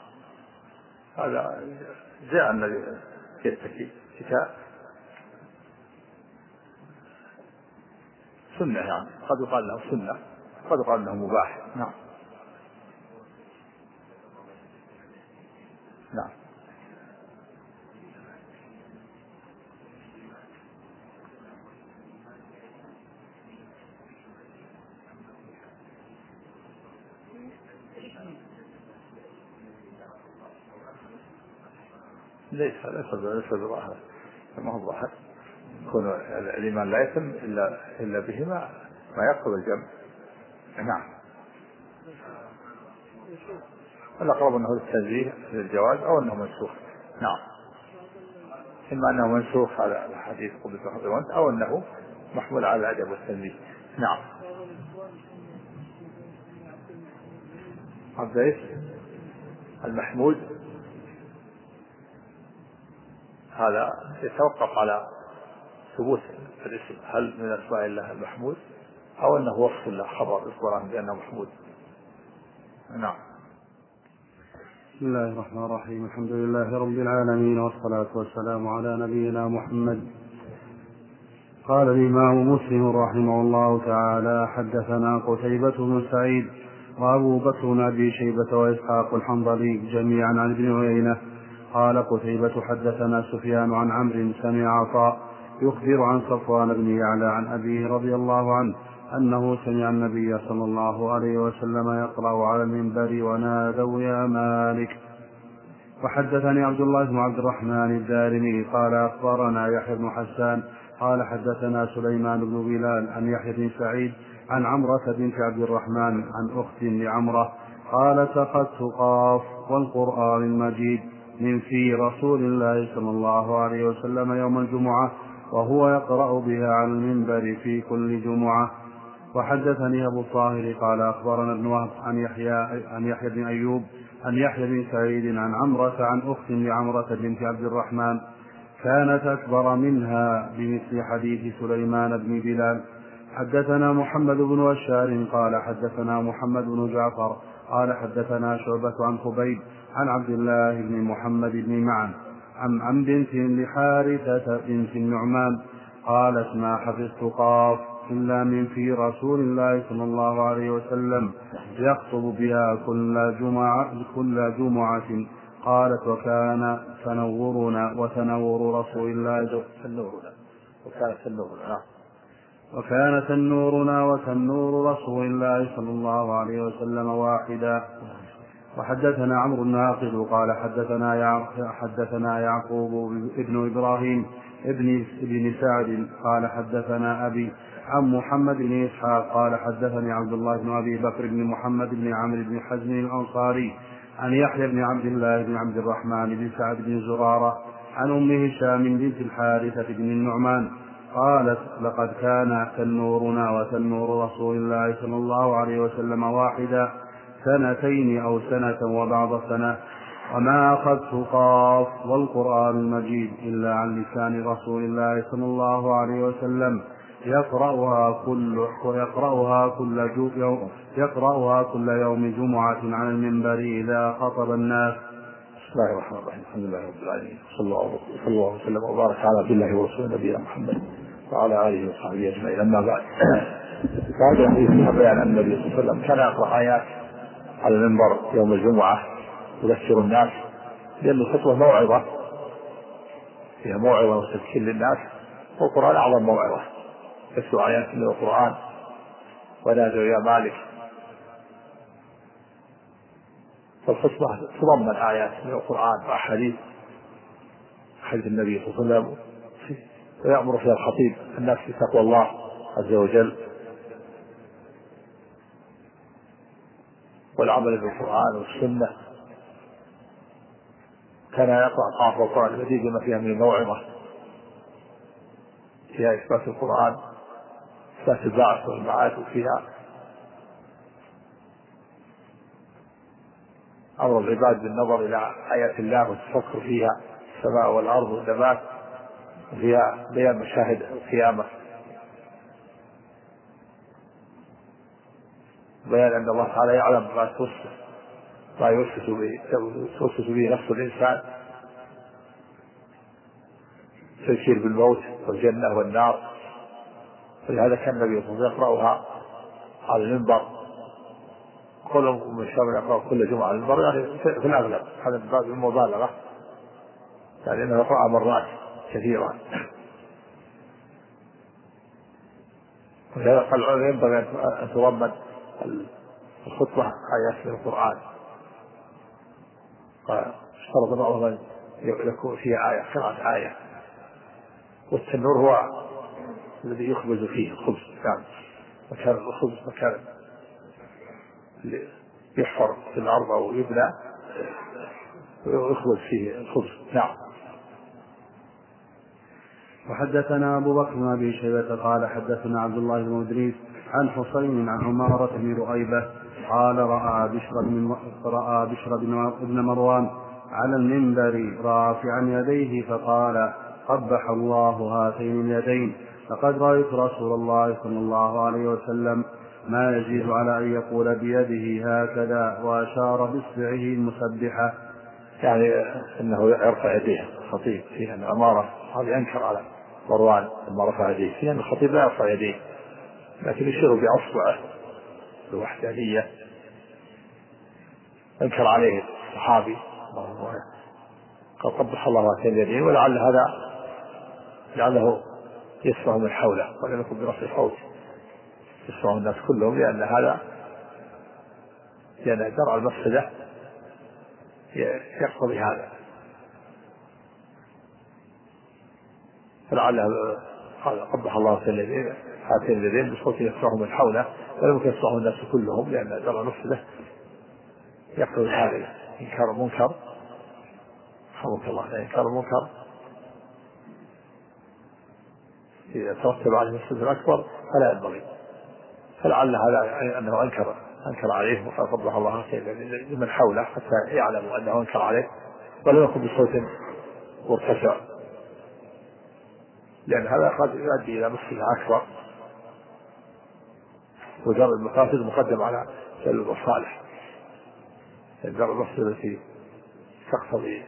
هذا جاء النبي يتكي كتاب سنة يعني، قد يقال له سنة قد يقال له مباح. نعم نعم. ليس ليس ليس بظاهر، ما هو ظاهر. يكون الإيمان لا يتم إلا إلا بهما، ما يقتضي الجمع. نعم. الأقرب أنه للتنزيه للجواز أو أنه منسوخ. نعم. إما أنه منسوخ على الحديث قبل تحضيرات أو أنه محمول على الأدب والتنزيه. نعم. عبد ايش؟ المحمود هذا يتوقف على ثبوت الاسم، هل من أسماء الله المحمود أو أنه وصف الله خبر القرآن بأنه محمود. نعم. بسم الله الرحمن الرحيم. الحمد لله رب العالمين، والصلاة والسلام على نبينا محمد. قال الإمام مسلم رحمه الله تعالى: حدثنا قتيبة بن سعيد وأبو بكر بن أبي شيبة وإسحاق الحنظلي جميعا عن ابن عيينة. قال قتيبة: حدثنا سفيان عن عمرو سمع عطاء يخبر عن صفوان بن يعلى عن أبيه رضي الله عنه أنه سمع النبي صلى الله عليه وسلم يقرأ على المنبر: ونادوا يا مالك. وحدثني عبد الله بن عبد الرحمن الدارمي قال أخبرنا يحيى بن حسان قال حدثنا سليمان بن بلال عن يحيى بن سعيد عن عمرة بنت عبد الرحمن عن أخت لعمرة قال: سقطت قاف والقرآن المجيد من في رسول الله صلى الله عليه وسلم يوم الجمعة وهو يقرأ بها على المنبر في كل جمعة. وحدثني أبو الطاهر قال أخبرنا ابن وهب عن يحيى عن يحيى بن أيوب عن يحيى بن سعيد عن عمرة عن أخت لعمرة بنت عبد الرحمن كانت أكبر منها بمثل حديث سليمان بن بلال. حدثنا محمد بن بشار قال حدثنا محمد بن جعفر قال حدثنا شعبة عن خبيب عن عبد الله بن محمد بن معن عن عن بنت لحارثة بنت النعمان قالت: ما حفظت قاف إلا من في رسول الله صلى الله عليه وسلم يخطب بها كل جمعة, كل جمعة. قالت: وكان تنورنا وتنور رسول الله تنورنا وكان تنورنا وكان تنورنا وتنور رسول الله صلى الله عليه وسلم واحدا. وحدثنا عمرو الناقد قال حدثنا حدثنا يعقوب ابن إبراهيم ابن ابن سعد قال حدثنا أبي عن محمد بن إسحاق قال حدثني عبد الله بن أبي بكر بن محمد بن عمرو بن حزم الأنصاري عن يحيى بن عبد الله بن عبد الرحمن بن سعد بن زرارة عن أم هشام بنت الحارثة بن النعمان قالت: لقد كان تنورنا وتنور رسول الله صلى الله عليه وسلم واحدا سنتين أو سنة وبعض سنة، وما أخذت قاف والقرآن المجيد إلا عن لسان رسول الله صلى الله عليه وسلم يقرأها كل يقرأها كل يوم يقرأها كل يوم جمعة على المنبر إذا خطب الناس. بسم الله الرحمن الرحيم. الحمد لله رب العالمين، صلى الله وسلم وبارك على عبد الله ورسوله نبينا محمد وعلى آله وصحبه أجمعين. أما بعد، فهذا الحديث فيها بيان أن النبي صلى الله عليه وسلم كان يقرأ آيات على المنبر يوم الجمعة يذكر الناس، لأن الخطبة موعظة فيها موعظة وتذكير للناس، والقرآن أعظم موعظة، يتلو آيات من القرآن: ونادوا يا مالك. فالخطبة تضمن آيات من القرآن وأحاديث حديث النبي صلى الله عليه وسلم، ويأمر فيها الخطيب الناس بتقوى الله عز وجل والعمل بالقرآن والسنة. كان يقرأ قاف والقرآن المجيد بما فيها من الموعظة، فيها إثبات القرآن، إثبات البعث والمعاد، وفيها أمر العباد بالنظر إلى آيات الله والتفكر فيها، السماء والأرض والنبات، وفيها بيان مشاهد القيامة، بيان أن الله تعالى يعلم ما توسوس ما يوسوس به توسوس به نفس الإنسان، تذكير بالموت والجنة والنار، ولهذا كان النبي صلى الله عليه وسلم يقرأها على المنبر، كل من شاب يقرأ كل جمعة على المنبر، يعني في الأغلب هذا من باب المبالغة، يعني أنه يقرأ مرات كثيرة. ولهذا قال العلماء ينبغي أن تضمن الخطبة آيات من القرآن، فاشترط بعضهم أن يكون فيها آية، قراءة آية. والتنور هو الذي يخبز فيه الخبز، يعني مكان الخبز مكان يحفر في الأرض أو يبنى ويخبز فيه الخبز. نعم. وحدثنا أبو بكر بن أبي شيبة قال حدثنا عبد الله بن إدريس عن حسين عن عمارة بن رؤيبة قال رأى بشر بن رأى بشر بن مروان على المنبر رافعا يديه فقال قبح الله هاتين اليدين، لقد رأيت رسول الله صلى الله عليه وسلم ما يزيد على أن يقول بيده هكذا، وأشار بإصبعه المسبحة. يعني أنه يرفع يديه الخطيب فيها العمارة، هذا ينكر على مروان لما رفع يديه، فيها الخطيب لا يرفع يديه لكن يشير بأصبعه بوحدانية، انكر عليه الصحابي قال قبح الله هاتين اليدين، ولعل هذا لعله يسمع من حوله ولم يكن برفع صوت يسمع الناس كلهم، لأن هذا لأن درع المفسدة يقتضي هذا، فلعله قال قبح الله هاتين اليدين بصوت يسمعه من حوله ولم يكن يسمعه الناس كلهم، لأن درع المفسدة يقتضي هذا إنكار منكر. حمد الله، إنكار المنكر إذا ترتب عليه المفسدة الأكبر فلا ينبغي، فلعل هذا أنه أنكر أنكر عليه وقال قبح الله لمن حوله حتى يعلموا أنه أنكر عليه ولم يكن بصوت مرتفع، لأن هذا قد يؤدي إلى مفسدة أكبر، ودرء المفاسد مقدم على جلب المصالح، درء المفسدة التي تقتضي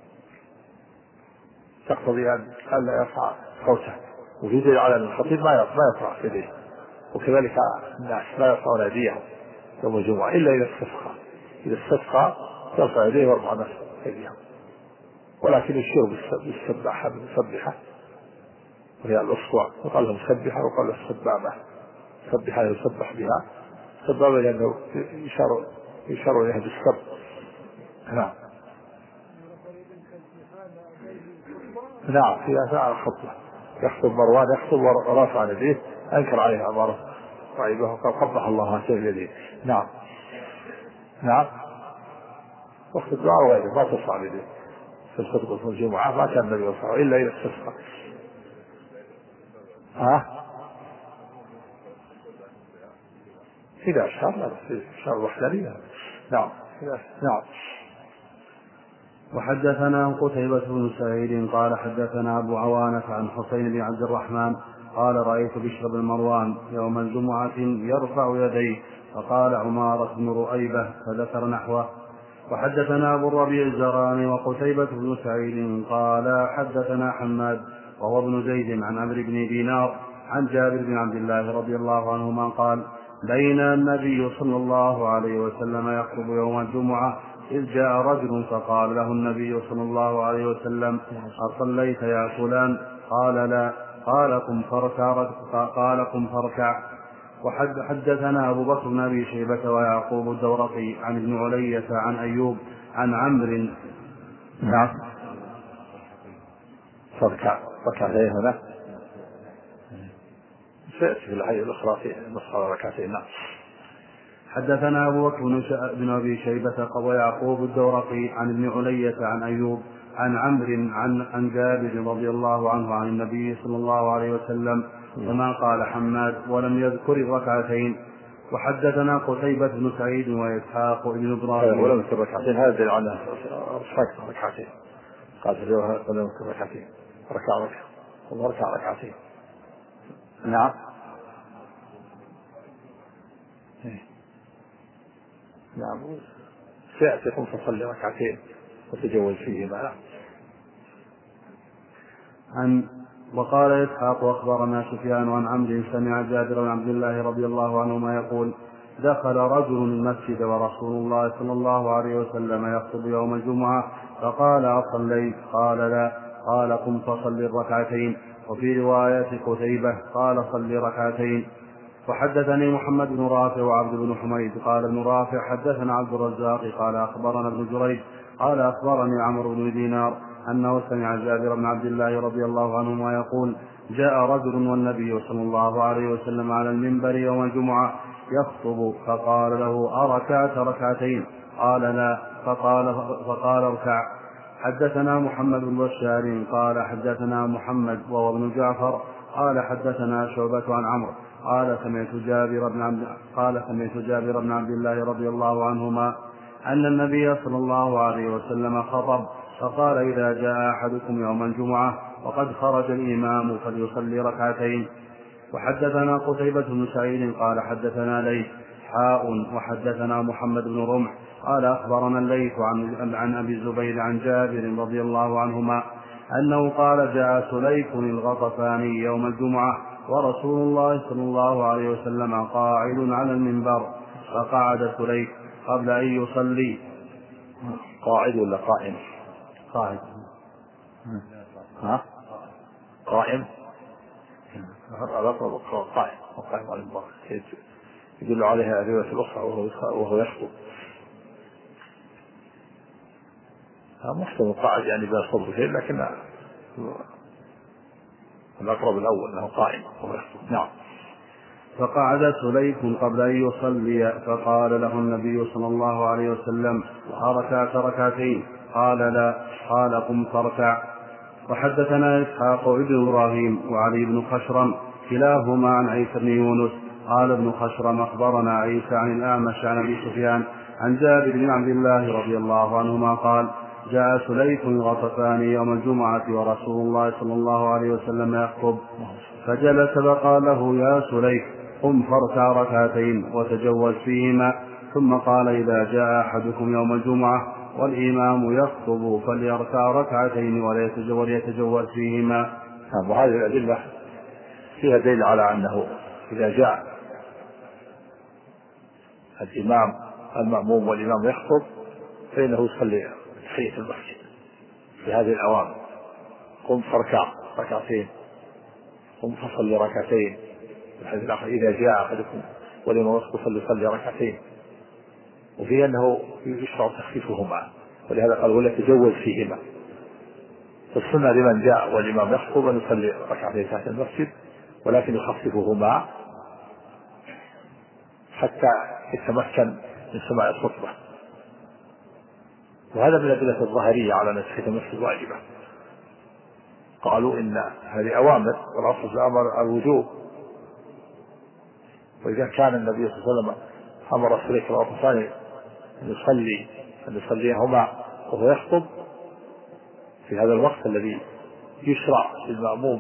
تقتضي أن لا يرفع صوته، وفي دليل على أن الخطيب ما يرفع يديه، وكذلك الناس لا يرفعون أيديهم يوم الجمعة إلا إذا استسقى، إذا استسقى يرفع يديه ويرفع نفسه أيديهم، ولكن يشير بالسباحة بالمسبحة وهي الأصبع، وقال له مسبحة وقال له السبابة، سبحة يسبح بها، سبابة لأنه يشار يشار إليها بالسب. نعم نعم في أثناء الخطبة يخطب مروان يخطب ورافع يديه، أنكر عليه عمارة رعيبه وقال قبح الله هاتين اليدين. نعم نعم. وقت الدعاء وغيره ما ترفع يديه في الخطبة في الجمعة، ما كان النبي صلى الله عليه وسلم إلا إذا استسقى. ها إذا أشار لا بس أشار وحدانية. نعم نعم. وحدثنا قتيبة بن سعيد قال حدثنا أبو عوانة عن حسين بن عبد الرحمن قال رأيت بشر بن مروان يوم الجمعة يرفع يديه، فقال عمارة بن رؤيبة فذكر نحوه. وحدثنا أبو الربيع الزراني وقتيبة بن سعيد قال حدثنا حماد وهو ابن زيد عن عمرو بن دينار عن جابر بن عبد الله رضي الله عنهما قال بين النبي صلى الله عليه وسلم يخطب يوم الجمعة إذ جاء رجل فقال له النبي صلى الله عليه وسلم أصليت يا فلان؟ قال لا. قال قم فاركع قال قم فاركع. وحدثنا أبو بكر بن أبي شيبة ويعقوب الدورقي عن ابن علية عن أيوب عن عمرو. نعم. فاركع ركعتين هنا سيأتي في الحي الأخرى في نصف ركعتين. نعم. حدثنا أبو بكر بن أبي شيبة ويعقوب الدورقي عن ابن علية عن أيوب عن عمرو عن عن جابر رضي الله عنه عن النبي صلى الله عليه وسلم كما قال حماد ولم يذكر الركعتين. وحدثنا قتيبة بن سعيد وإسحاق بن إبراهيم ولم يذكر ركعتين، هذا دليل على ركعتين ركعتين قال في الرواية ولم يذكر ركعتين ركع ركع وركع ركعتين. نعم. نعم سيأتي قم فصلي ركعتين وتجوز فيهما. عن وقال إسحاق أخبرنا سفيان عن عمرو سمع جابر بن عبد الله رضي الله عنهما يقول دخل رجل المسجد ورسول الله صلى الله عليه وسلم يخطب يوم الجمعة فقال أصليت؟ قال لا. قال قم فصل الركعتين. وفي رواية قتيبة قال صل ركعتين. وحدثني محمد بن رافع وعبد بن حميد قال ابن رافع حدثنا عبد الرزاق قال أخبرنا ابن جريج قال أخبرني عمرو بن دينار أنه سمع جابر بن عبد الله رضي الله عنهما يقول جاء رجل والنبي صلى الله عليه وسلم على المنبر يوم الجمعة يخطب فقال له أركعت ركعتين؟ قال لا. فقال, فقال اركع. حدثنا محمد بن بشار قال حدثنا محمد وهو ابن جعفر قال حدثنا شعبة عن عمرو قال سمعت جابر بن عبد قال سمعت جابر بن عبد الله رضي الله عنهما أن النبي صلى الله عليه وسلم خطب فقال إذا جاء أحدكم يوم الجمعة وقد خرج الإمام فليصلي ركعتين. وحدثنا قتيبة بن سعيد قال حدثنا ليث حاء وحدثنا محمد بن رمح قال أخبرنا الليث عن, عن أبي الزبير عن جابر رضي الله عنهما أنه قال جاء سليك الغطفاني يوم الجمعة ورسول الله صلى الله عليه وسلم قاعد على المنبر فقعد سليك قبل أن يصلي. قاعد ولا قائم؟ قاعد. ها؟ قائم؟ قائم وقائم على المنبر يدل عليها الرواية الأخرى وهو يخطب. محسن قاعد يعني بلا صبر شيء لكن الأقرب الأول أنه قائم وهو يخطب. نعم. فقعد سليك قبل أن يصلي فقال له النبي صلى الله عليه وسلم أركعت ركعتين؟ قال لا. قال قم فاركع. وحدثنا إسحاق بن إبراهيم وعلي بن خشرم كلاهما عن عيسى بن يونس قال ابن خشرم أخبرنا عيسى عن الأعمش عن أبي سفيان عن جابر بن عبد الله رضي الله عنهما قال جاء سليك الغطفاني يوم الجمعة ورسول الله صلى الله عليه وسلم يخطب فجلس فقال له يا سليك قم فاركع ركعتين وتجوز فيهما ثم قال إذا جاء أحدكم يوم الجمعة والإمام يخطب فليركع ركعتين وليتجوز فيهما. وهذه الأدلة فيها دليل على أنه إذا جاء الإمام المأموم والإمام يخطب فإنه يصلي تحية المسجد في هذه الأوامر. قم فاركع ركعتين قم فصل ركعتين. الحديث الآخر إذا جاء أحدكم والإمام يخطب فليصلي ركعتين. وفيه أنه يشرع تخفيفهما ولهذا قال ولا تجوز فيهما. فالسنة لمن جاء والإمام يخطب أن يصلي ركعتين تحت المسجد ولكن يخففهما حتى يتمكن من سماع الخطبة. وهذا من الأدلة الظاهرية على أن تحية المسجد واجبة. قالوا إن هذه أوامر والأصل في الأمر الوجوب. وإذا كان النبي صلى الله عليه وسلم أمر سليك الغطفاني أن يصلي أن يصليهما وهو يخطب في هذا الوقت الذي يشرع للمأموم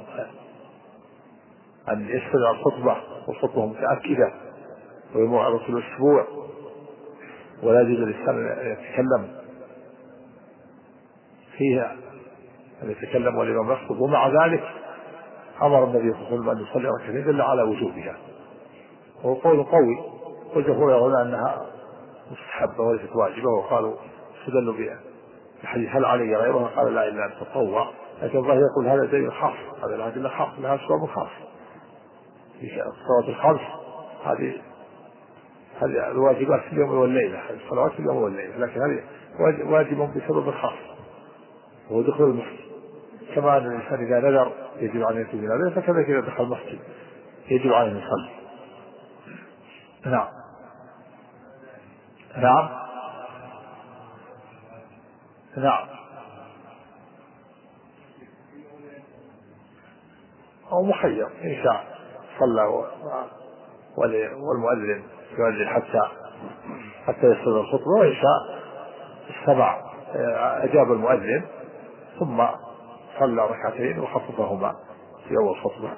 أن يستمع الخطبة والخطبة متأكدة ويموعظ في الأسبوع ولا يجوز للإنسان أن يتكلم فيها أن يتكلم والإمام يخطب. ومع ذلك أمر النبي صلى الله عليه وسلم أن يصلي ركعتين دل على وجوبها. وهو قول قوي والجمهور يقولون أنها مستحبة وليست واجبة وقالوا استدلوا بها الحديث هل علي غيرها قال لا إلا أن تطوع. لكن الله يقول هذا دليل خاص هذا الأدلة خاص لها أسباب خاص. الصلوات الخمس هذه هذه الواجبات في اليوم والليلة الصلوات في اليوم والليلة لكن هذه واجب بسبب خاص وهو دخول المسجد. كما أن الإنسان إذا نذر يجب عليه يتوب إلى ذلك فكذلك إذا دخل المسجد يجب عليه أن يصلي. نعم نعم نعم أو مخير إن شاء صلى والمؤذن يؤذن حتى حتى يصل الخطبة وإن شاء استمع أجاب المؤذن ثم صلى ركعتين وخففهما في أول الخطبة.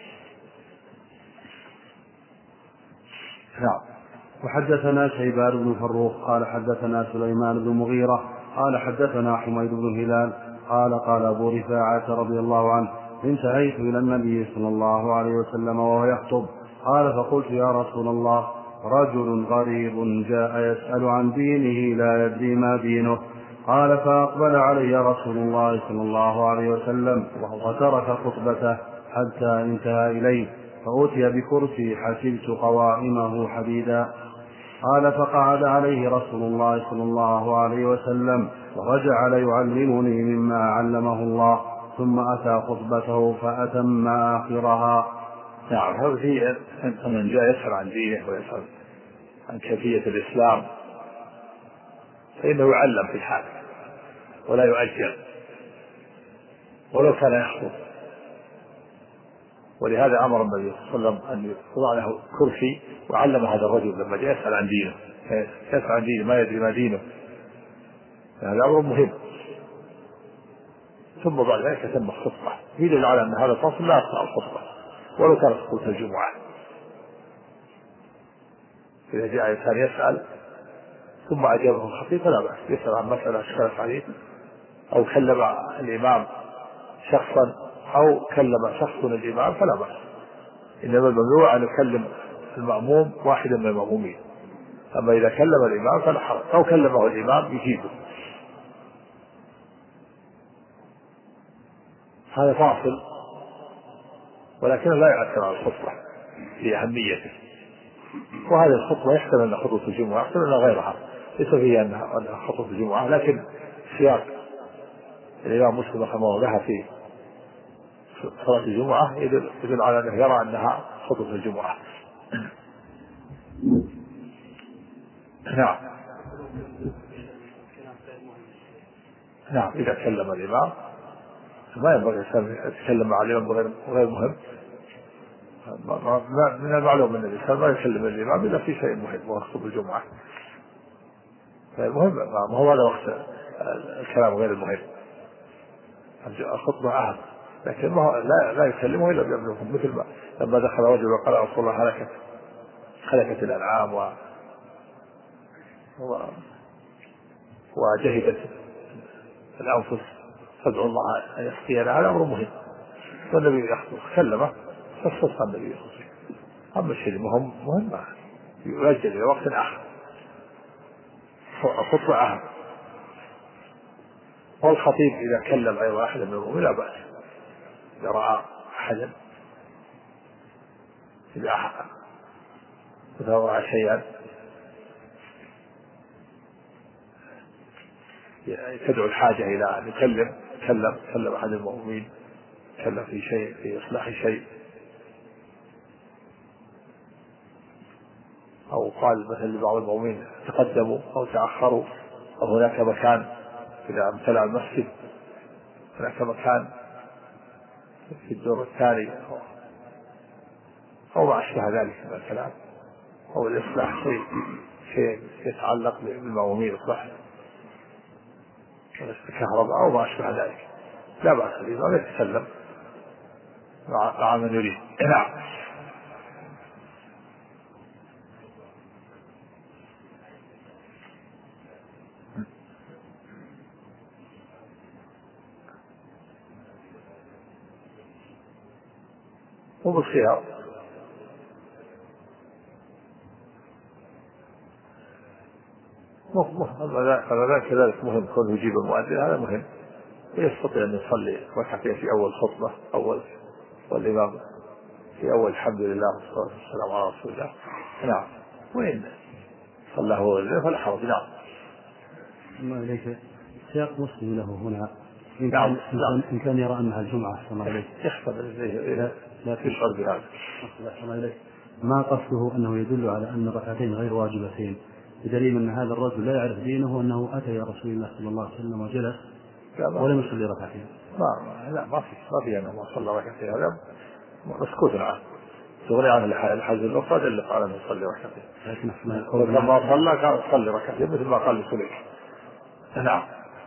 نعم. وحدثنا شيبان بن فروخ قال حدثنا سليمان بن مغيرة قال حدثنا حميد بن هلال قال قال أبو رفاعة رضي الله عنه انتهيت إلى النبي صلى الله عليه وسلم وهو يخطب، قال فقلت يا رسول الله رجل غريب جاء يسأل عن دينه لا يدري ما دينه، قال فأقبل علي رسول الله صلى الله عليه وسلم وترك خطبته حتى انتهى إليه، فأتي بكرسي حسبت قوائمه حديدا. قال فقعد عليه رسول الله صلى الله عليه وسلم وجعل يعلمني مما علمه الله، ثم أتى خطبته فأتم آخرها. نعم، هذا فيه أن من جاء يسأل عن دينه ويسأل عن كيفية الإسلام فإنه يعلم في الحال ولا يؤجل ولو كان يخطب. ولهذا أمر النبي صلى الله عليه وسلم أن يوضع له كرسي وعلم هذا الرجل لما جاء يسأل عن دينه يسأل عن دينه ما يدري ما دينه، هذا أمر مهم. ثم بعد ذلك تم الخطبة، يدل على أن هذا الفصل لا يقطع الخطبة ولو كانت خطبة الجمعة. إذا جاء إنسان يسأل ثم أجابه الخطيب فلا بأس، يسأل عن مسألة اشكلت عليه أو كلم الإمام شخصا أو كلم شخص الإمام فلا بأس، إنما الممنوع أن يكلم المأموم واحدا من المأمومين. أما إذا كلم الإمام فلا حرج، أو كلمه الإمام يجيبه. هذا فاصل ولكنه لا يؤثر على الخطبة لأهميته. وهذه الخطبة يحتمل أنها خطبة الجمعة يحتمل أنها غيرها، ليس فيها أنها خطبة الجمعة، لكن سياق الإمام مسلم رحمه الله لها في صلاة الجمعة يدل على أنه يرى أنها خطبة الجمعة. نعم نعم إذا تكلم الإمام ما ينبغي أن يتكلم مع الإمام غير مهم. من المعلوم أن الإنسان ما يكلم الإمام إلا في شيء مهم وهو خطبة الجمعة. المهم ما هو هذا وقت الكلام غير المهم، الخطبة أهم، لكن ما لا لا يكلمه إلا بأمرهم. مثل ما لما دخل رجل وقال يا رسول الله هلكت هلكت الأنعام و وجهدت الأنفس فادعوا الله أن يسقينا، هذا أمر مهم. والنبي يخطب كلمه فاستسقى النبي يخطب. أما الشيء المهم مهم يؤجل إلى وقت آخر، الخطبة أهم. والخطيب إذا كلم أي واحد من المؤمنين لا بأس، إذا رأى أحدا إذا إذا رأى شيئا تدعو الحاجة إلى أن يكلم كلم كلم أحد المؤمنين، كلم في شيء في إصلاح شيء، أو قال مثلا لبعض المؤمنين تقدموا أو تأخروا، أو هناك مكان إذا امتلأ المسجد هناك مكان في الدور الثاني أو ما أشبه ذلك من الكلام، أو الإصلاح شيء شيء يتعلق بالمؤمنين إصلاح الكهرباء أو ما أشبه ذلك لا بأس به ولا يتكلم مع من يريد. نعم. وبالخيار هذا كذلك مهم، كونه يجيب المؤذن هذا مهم، ويستطيع أن يصلي ركعتين في أول خطبة أول والإمام في أول الحمد لله والصلاة والسلام على رسول الله. نعم. وإن صلى هو غيره فلا حرج. نعم. الله إليك سياق مسلم له هنا إن نعم. كان, نعم. إن كان يرى أنها الجمعة الله إليك يحتمل لا, لا تشعر بهذا. الله إليك ما قصده أنه يدل على أن الركعتين غير واجبتين، بدليل أن هذا الرجل لا يعرف دينه أنه أتى يا رسول الله صلى الله عليه وسلم وجلس ولم يصلي ركعتين. ما لا ما في ما في أنه ما صلى ركعتين، هذا مسكوت عنه تغني عن الحاجة الأخرى اللي قال أنه يصلي ركعتين، لكن لما صلى كان يصلي ركعتين مثل ما قال لسليك. نعم.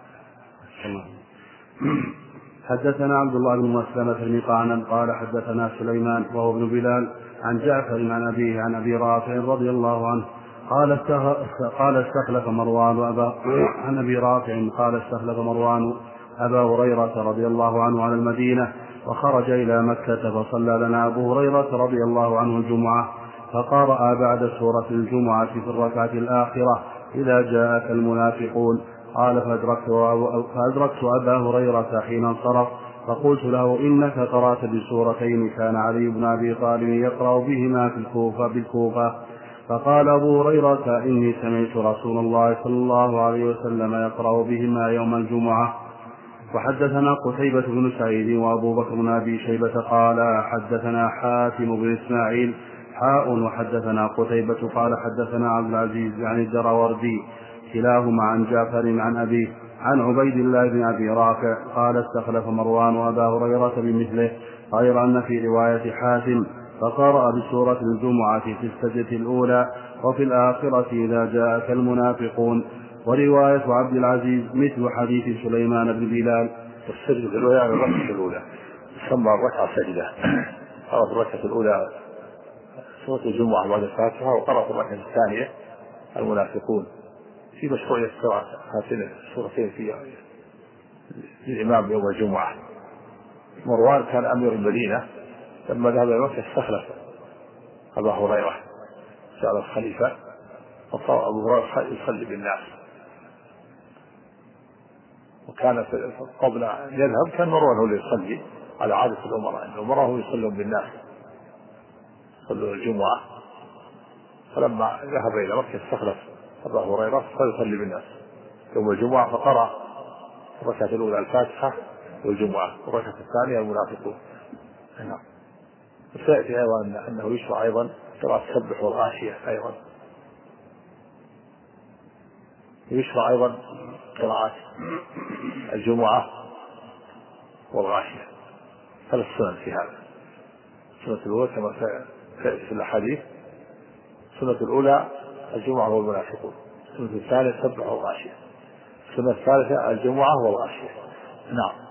حدثنا عبد الله بن مسلمة بن قعنب قال حدثنا سليمان وهو ابن بلال عن جعفر عن أبيه عن أبي رافع رضي الله عنه قال قال استخلف مروان أبا عن أبي رافع قال استخلف مروان أبا هريرة رضي الله عنه على المدينة وخرج إلى مكة فصلى لنا أبو هريرة رضي الله عنه الجمعة، فقرأ بعد سورة الجمعة في الركعة الآخرة إذا جاءك المنافقون. قال فأدركت, فأدركت أبا هريرة حين انصرف فقلت له إنك قرأت بسورتين كان علي بن أبي طالب يقرأ بهما في الكوفة بالكوفة. فقال أبو هريرة إني سمعت رسول الله صلى الله عليه وسلم يقرأ بهما يوم الجمعة. وحدثنا قتيبة بن سعيد وأبو بكر بن أبي شيبة قال حدثنا حاتم بن إسماعيل حاء وحدثنا قتيبة قال حدثنا عبد العزيز عن الدراوردي كلاهما عن جعفر عن أبيه عن عبيد الله بن أبي رافع قال استخلف مروان وأبا هريرة بمثله غير أن في رواية حاتم فقرأ بسورة الجمعة في السجدة الأولى وفي الآخرة إذا جاءك المنافقون. ورواية عبد العزيز مثل حديث سليمان بن بلال. السجدة الأولى يعني الركعة الأولى تسمى الركعة سجدة. قرأ في الركعة الأولى سورة الجمعة بعد الفاتحة وقرأ في الركعة الثانية المنافقون. في مشروعية هاتين السورتين في الإمام يوم الجمعة. مروان كان أمير المدينة لما ذهب إلى مكة استخلف أبا هريرة سأل الخليفة فصار أبو هريرة يصلي بالناس، وكان قبل أن يذهب كان مروان هو اللي يصلي على عادة الأمراء، أن الأمراء هم يصلون بالناس يصلون الجمعة. فلما ذهب إلى مكة استخلف أبا هريرة فيصلي بالناس يوم الجمعة فقرأ الركعة الأولى الفاتحة والجمعة والركعة الثانية المنافقون. نعم. وسيأتي أيضا أنه يشرع أيضا قراءة السبح والغاشية أيضا، يشرع أيضا قراءة الجمعة والغاشية. ثلاث سنن في هذا. السنة الأولى كما سيأتي في الأحاديث، السنة الأولى الجمعة والمنافقون، السنة الثانية السبح والغاشية، السنة الثالثة الجمعة والغاشية. نعم.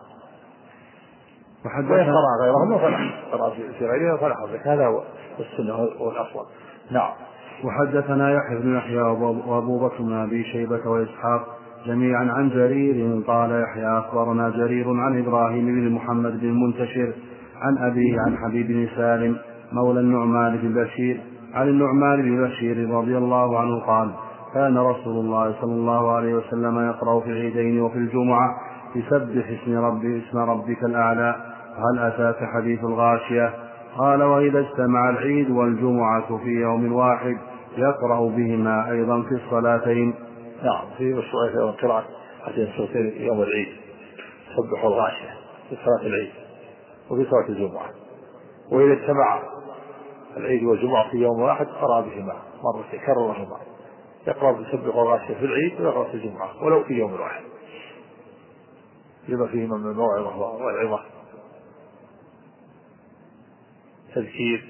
وإن قرأ غيرهم فلا قرأ في غيرها فلا حرج، هذا هو السنة والأفضل. نعم. وحدثنا يحيى بن يحيى وأبو بكر بن أبي شيبة وإسحاق جميعا عن جرير قال يحيى أخبرنا جرير عن إبراهيم بن محمد بن المنتشر عن أبيه عن حبيب بن سالم مولى النعمان بن بشير عن النعمان بن بشير رضي الله عنه قال كان رسول الله صلى الله عليه وسلم يقرأ في العيدين وفي الجمعة يسبح اسم ربي اسم ربك الأعلى. هل أتاك حديث الغاشية؟ قال وإذا اجتمع العيد والجمعة في يوم واحد يقرأ بهما أيضا في الصلاتين. نعم. في مشروعية قراءة هاتين السورتين يوم العيد سبح الغاشية في صلاة العيد وفي صلاة الجمعة. وإذا اجتمع العيد والجمعة في يوم واحد قرأ بهما مرة كررهما، يقرأ بسبح الغاشية في العيد ويقرأ في الجمعة ولو في يوم واحد لما فيهما من الموعظة والعظة تذكير.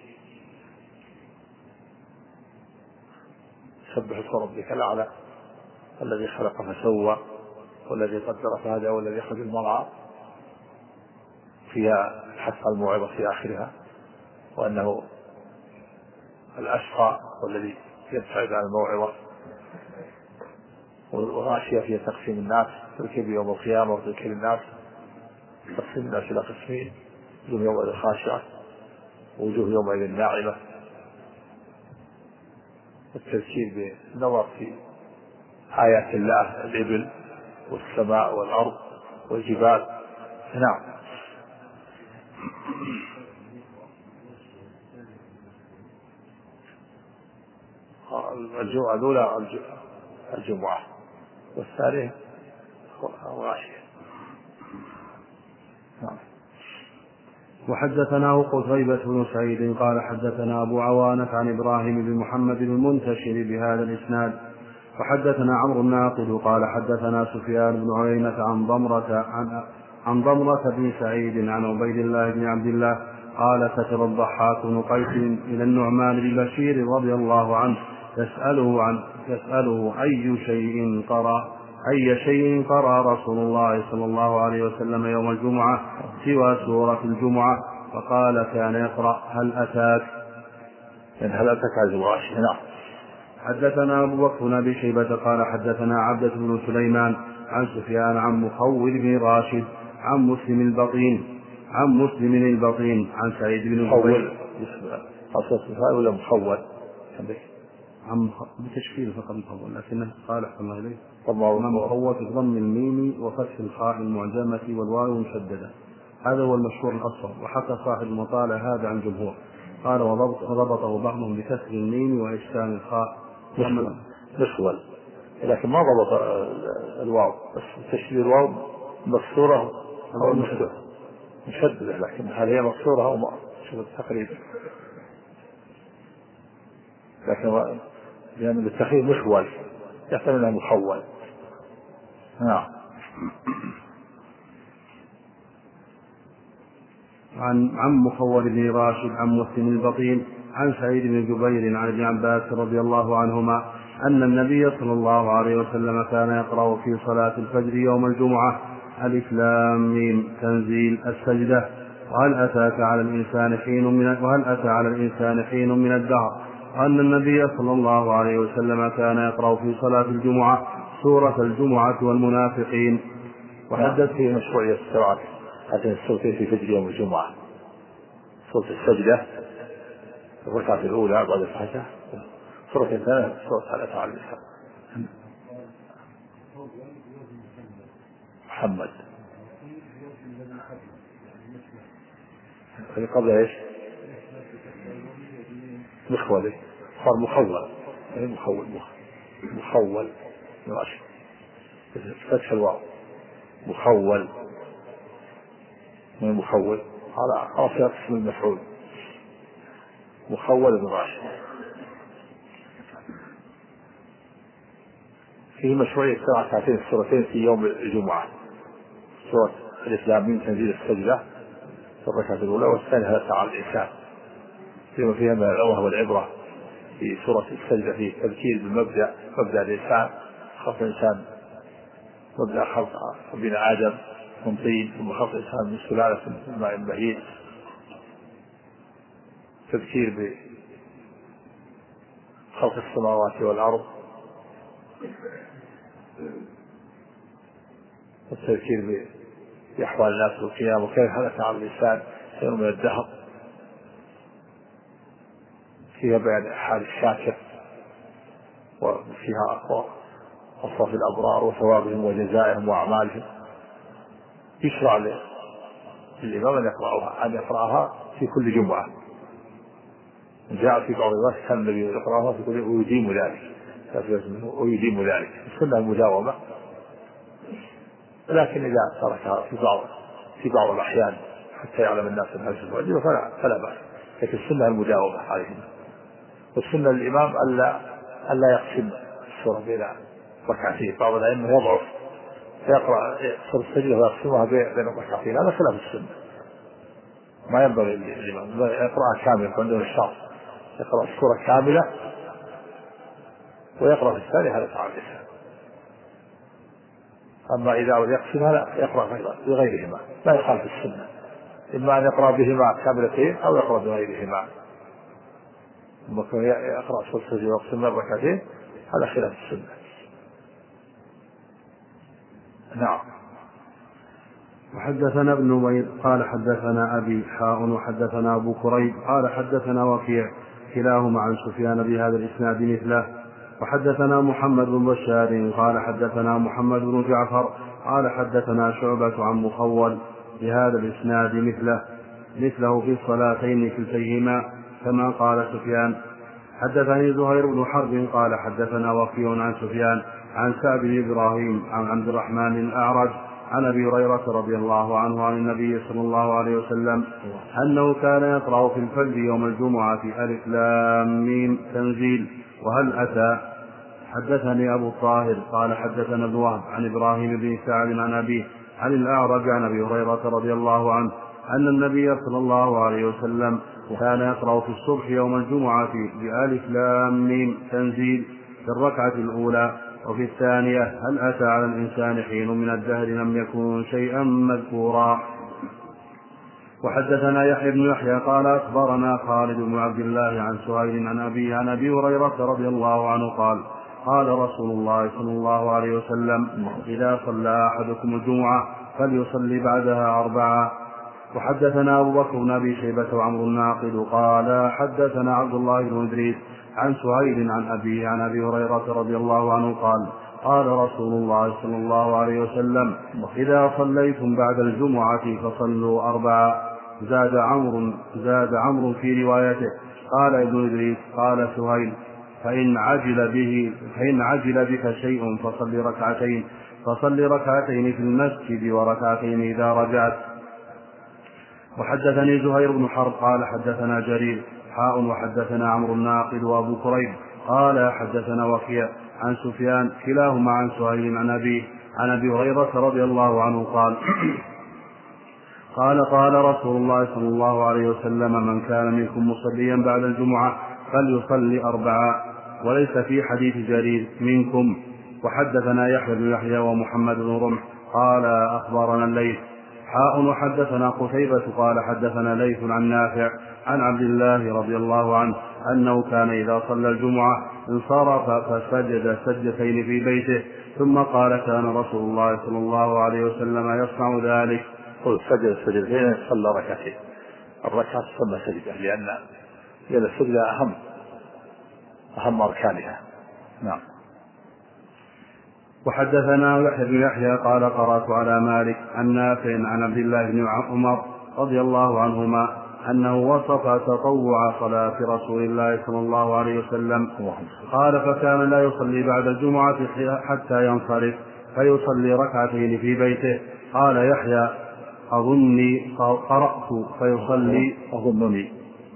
سبح اسم ربك الأعلى الذي خلق فسوى والذي قدر فهدى والذي أخرج المرعى، فيها حث الموعظة في آخرها وأنه الأشقى والذي يبتعد عن الموعظة. والغاشية فيها تقسيم الناس تركب يوم القيامة وتذكر الناس، تقسيم الناس إلى قسمين، وجوه يومئذ خاشعة ووجوه يومئذ ناعمة. التذكير بالنظر في آيات الله الإبل والسماء والأرض والجبال. نعم. الجمعة الأولى الجمعة والثانية الغاشية. نعم. وحدثناه قتيبة بن سعيد قال حدثنا أبو عوانة عن إبراهيم بن محمد المنتشر بهذا الإسناد. وحدثنا عمرو الناقد قال حدثنا سفيان بن عيينة عن ضمرة عن عن ضمرة بن سعيد عن عبيد الله بن عبد الله قال كتب الضحاك بن قيس إلى النعمان بن بشير رضي الله عنه يسأله عن يسأله أي شيء قرأ أي شيء قرأ رسول الله صلى الله عليه وسلم يوم الجمعة سوى سورة الجمعة، فقال كان يقرأ هل أتاك. هل أتاك على الجمعة. نعم. حدثنا أبو بكر بن أبي شيبة قال حدثنا عبدة بن سليمان عن سفيان عن مخول بن راشد عن مسلم البطين عن مسلم البطين عن سعيد بن مخول خاصة ولا مخول عن بتشكيل فقط مخول، لكنه قال أحسن الله إليه طبعا مخول بضم الميم وفتح الخاء المعجمة والواو المشددة، هذا هو المشهور الأصل. وحكى صاحب المطالع هذا عن جمهور، قال وضبطه بعضهم بكسر الميم وإسكان الخاء مخول، لكن ما ضبط الواو، بس تشديد الواو مكسورة أو مشددة، لكن هل هي مكسورة أو ما تقريبا، لكن لأن بالتخيل مخول يحتمل أنه مخول. نعم. عن عن مخول بن راشد عن مسلم البطين عن سعيد بن جبير عن ابن عباس رضي الله عنهما أن النبي صلى الله عليه وسلم كان يقرأ في صلاة الفجر يوم الجمعة ألف لام ميم تنزيل السجدة وهل أتاك على الإنسان حين من وهل أتى على الإنسان حين من الدهر، وأن النبي صلى الله عليه وسلم كان يقرأ في صلاة الجمعة سورة الجمعة والمنافقين. وحدث في مشروعية الصلاة هاتين السورتين في فجر يوم الجمعة، سورة السجدة الركعة الأولى بعد الفاتحة، سورة الثانية سورة هل أتى على الإنسان محمد اللي قبل ايش؟ مخول صار مخول مخول مخول ماشي فتح الواو مخول من مخول على عاصي اسم المفعول مخول بن راشد. فيه مشروعية قراءة هاتين السورتين في يوم الجمعة، سورة الإسلام من تنزيل السجدة الركعة الأولى والثانية هل على الإنسان، فيما فيها من العظة والعبرة في سورة السجدة في تذكير بالمبدأ مبدأ الإنسان، خلق الإنسان مبدأ خلق بنا آدم من طين ثم خلق الإنسان من سلالة من ماء مهين، تذكير بخلق السماوات والأرض والتذكير بأحوال الناس والقيام وكيف حدث على الإنسان يوم من الدهر، فيها بيان حال الشاكر وفيها وصف الأبرار وثوابهم وجزائهم وأعمالهم. يشرع للإمام أن يقرأها أن يقرأها في كل جمعة، جاء في بعض الناس كان النبي يقرأها في كل ويديم ذلك ويديم ذلك السنة المداومة، لكن إذا تركها في بعض في بعض الأحيان حتى يعلم الناس أنها واجبة فلا فلا بأس، لكن السنة المداومة عليهم. والسنة للإمام ألا ألا يقسم السورة بين ركعتين، بعض الأئمة يضعف فيقرأ سورة السجدة ويقسمها بين الركعتين، هذا خلاف السنة، ما ينبغي للإمام يقرأها كاملة عنده الشرط، يقرأ السورة كاملة ويقرأ في الثانية هذا تعالى. أما إذا يقسمها لا يقرأ بغيرهما، لا يخالف السنة، إما أن يقرأ بهما كاملتين أو يقرأ بغيرهما، ثم يقرأ سورة السجدة ويقسمها بركعتين هذا خلاف السنة. نعم. وحدثنا ابن نمير قال حدثنا أبي حاء وحدثنا أبو كريب قال حدثنا وكيع كلاهما عن سفيان بهذا الإسناد مثله. وحدثنا محمد بن بشار قال حدثنا محمد بن جعفر قال حدثنا شعبة عن مخول بهذا الإسناد مثله مثله في الصلاتين كلتيهما كما قال سفيان. حدثني زهير بن حرب قال حدثنا وكيع عن سفيان عن سعد بن إبراهيم عن عبد الرحمن الأعرج عن أبي هريرة رضي الله عنه عن النبي صلى الله عليه وسلم أنه كان يقرأ في الفجر يوم الجمعة في ألف لام ميم تنزيل وهل أتى. حدثني أبو الطاهر قال حدثنا ابن وهب عن إبراهيم بن سعد عن أبيه عن الأعرج عن أبي هريرة رضي الله عنه أن النبي صلى الله عليه وسلم كان يقرأ في الصبح يوم الجمعة بألف لام ميم تنزيل في الركعة الأولى وفي الثانية هل أتى على الإنسان حين من الدهر لم يكن شيئا مذكورا. وحدثنا يحيى بن يحيى قال أخبرنا خالد بن عبد الله عن سهيل عن أبيه عن أبي هريرة رضي الله عنه قال قال رسول الله صلى الله عليه وسلم إذا صلى أحدكم الجمعة فليصلي بعدها أربعا. وحدثنا أبو بكر بن أبي شيبة وعمرو الناقد قال حدثنا عبد الله بن إدريس عن سهيل عن أبيه عن أبي هريرة رضي الله عنه قال قال رسول الله صلى الله عليه وسلم إذا صليتم بعد الجمعة فصلوا أربعا. زاد عمرو زاد عمرو في روايته قال ابن إدريس قال سهيل فإن عجل به فإن عجل بك شيء فصل ركعتين فصل ركعتين في المسجد وركعتين إذا رجعت. وحدثني زهير بن حرب قال حدثنا جرير حاء وحدثنا عمرو الناقد وأبو كريب قال حدثنا وكيع عن سفيان كلاهما عن سهيل عن أبيه عن أبي هريرة رضي الله عنه قال قال قال رسول الله صلى الله عليه وسلم من كان منكم مصليا بعد الجمعة فليصلي أربعا. وليس في حديث جرير منكم. وحدثنا يحيى بن يحيى ومحمد بن رمح قال أخبرنا الليث حاء وحدثنا قتيبة قال حدثنا ليث عن نافع عن عبد الله رضي الله عنه أنه كان إذا صلى الجمعة انصرف فسجد سجدتين في بيته ثم قال كان رسول الله صلى الله عليه وسلم يصنع ذلك. قل سجد سجدتين صلى ركعتين. الركعة صلى سجدة لأن السجدة أهم أهم أركانها. نعم. وحدثنا يحيى بن يحيى قال قرأت على مالك عن نافع عن عبد الله بن عمر رضي الله عنهما أنه وصف تطوع صلاة رسول الله صلى الله عليه وسلم قال فكان لا يصلي بعد الجمعة حتى ينصرف فيصلي ركعتين في بيته. قال يحيى أظني قرأت فيصلي أظنني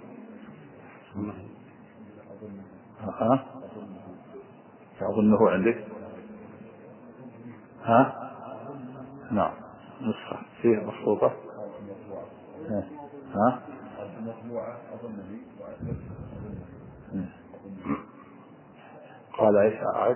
ها أظنه عندك ها نعم نسخة فيه مخطوطة ها قال ايش أعد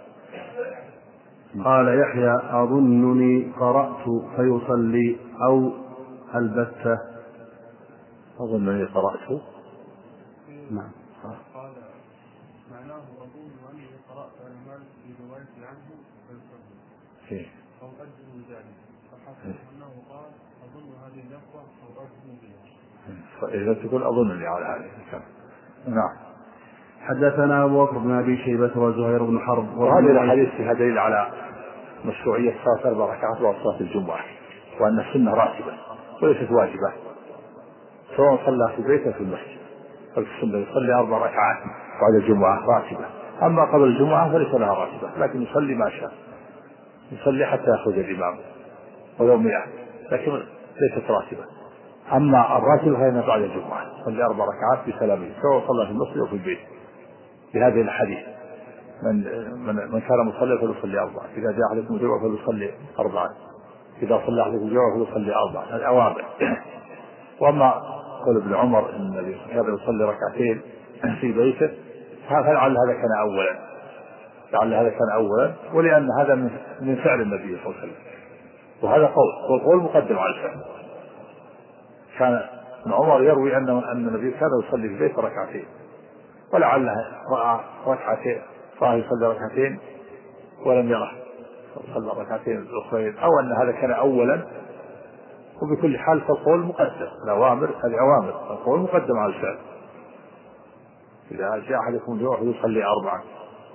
قال يحيى أظنني قرأت فيصلي أو البتة أظنني قرأت. نعم. قال معناه أظن أني قرأت على مالك في رواية عنه فيصلي أو أجل ذلك فحسب أنه قال أظن هذه اللفظة أو أجل بها فإذا تقول أظنني على هذه. نعم. حدثنا أبو بكر بن أبي شيبة وزهير بن حرب. وهذه الحديث فيها دليل على مشروعية صلاة أربع ركعات وصلاة الجمعة وأن السنة راتبة وليست واجبة سواء صلى في بيته في المسجد. فالسنة يصلي أربع ركعات بعد الجمعة راتبة. أما قبل الجمعة فليس لها راتبة لكن يصلي ما شاء يصلي حتى يخرج الإمام ولو مئة لكن ليست راتبة. أما الراتبة فهي بعد الجمعة يصلي أربع ركعات بسلامه سواء صلى في المسجد أو في البيت. بهذه الحديث من من من كان مصلي فليصلي أربعة إذا جاء أحدكم الجمعة فليصلي أربعة إذا صلى أحدكم الجمعة فليصلي أربعة. هذه أوامر. وأما قول ابن عمر إن النبي كان يصلي ركعتين في بيته فلعل هذا كان أولا لعل هذا كان أولا ولأن هذا من فعل النبي صلى الله عليه وسلم وهذا قول والقول مقدم على الفعل. كان ابن عمر يروي أن أن النبي كان يصلي في بيته ركعتين ولعله رأى ركعتين رأى يصلي ركعتين ولم يره صلى ركعتين الأخرين أو أن هذا كان أولا. وبكل حال فالقول مقدم الأوامر هذه أوامر القول مقدم على الفعل. إذا جاء أحدكم الجمعة يصلي أربعة.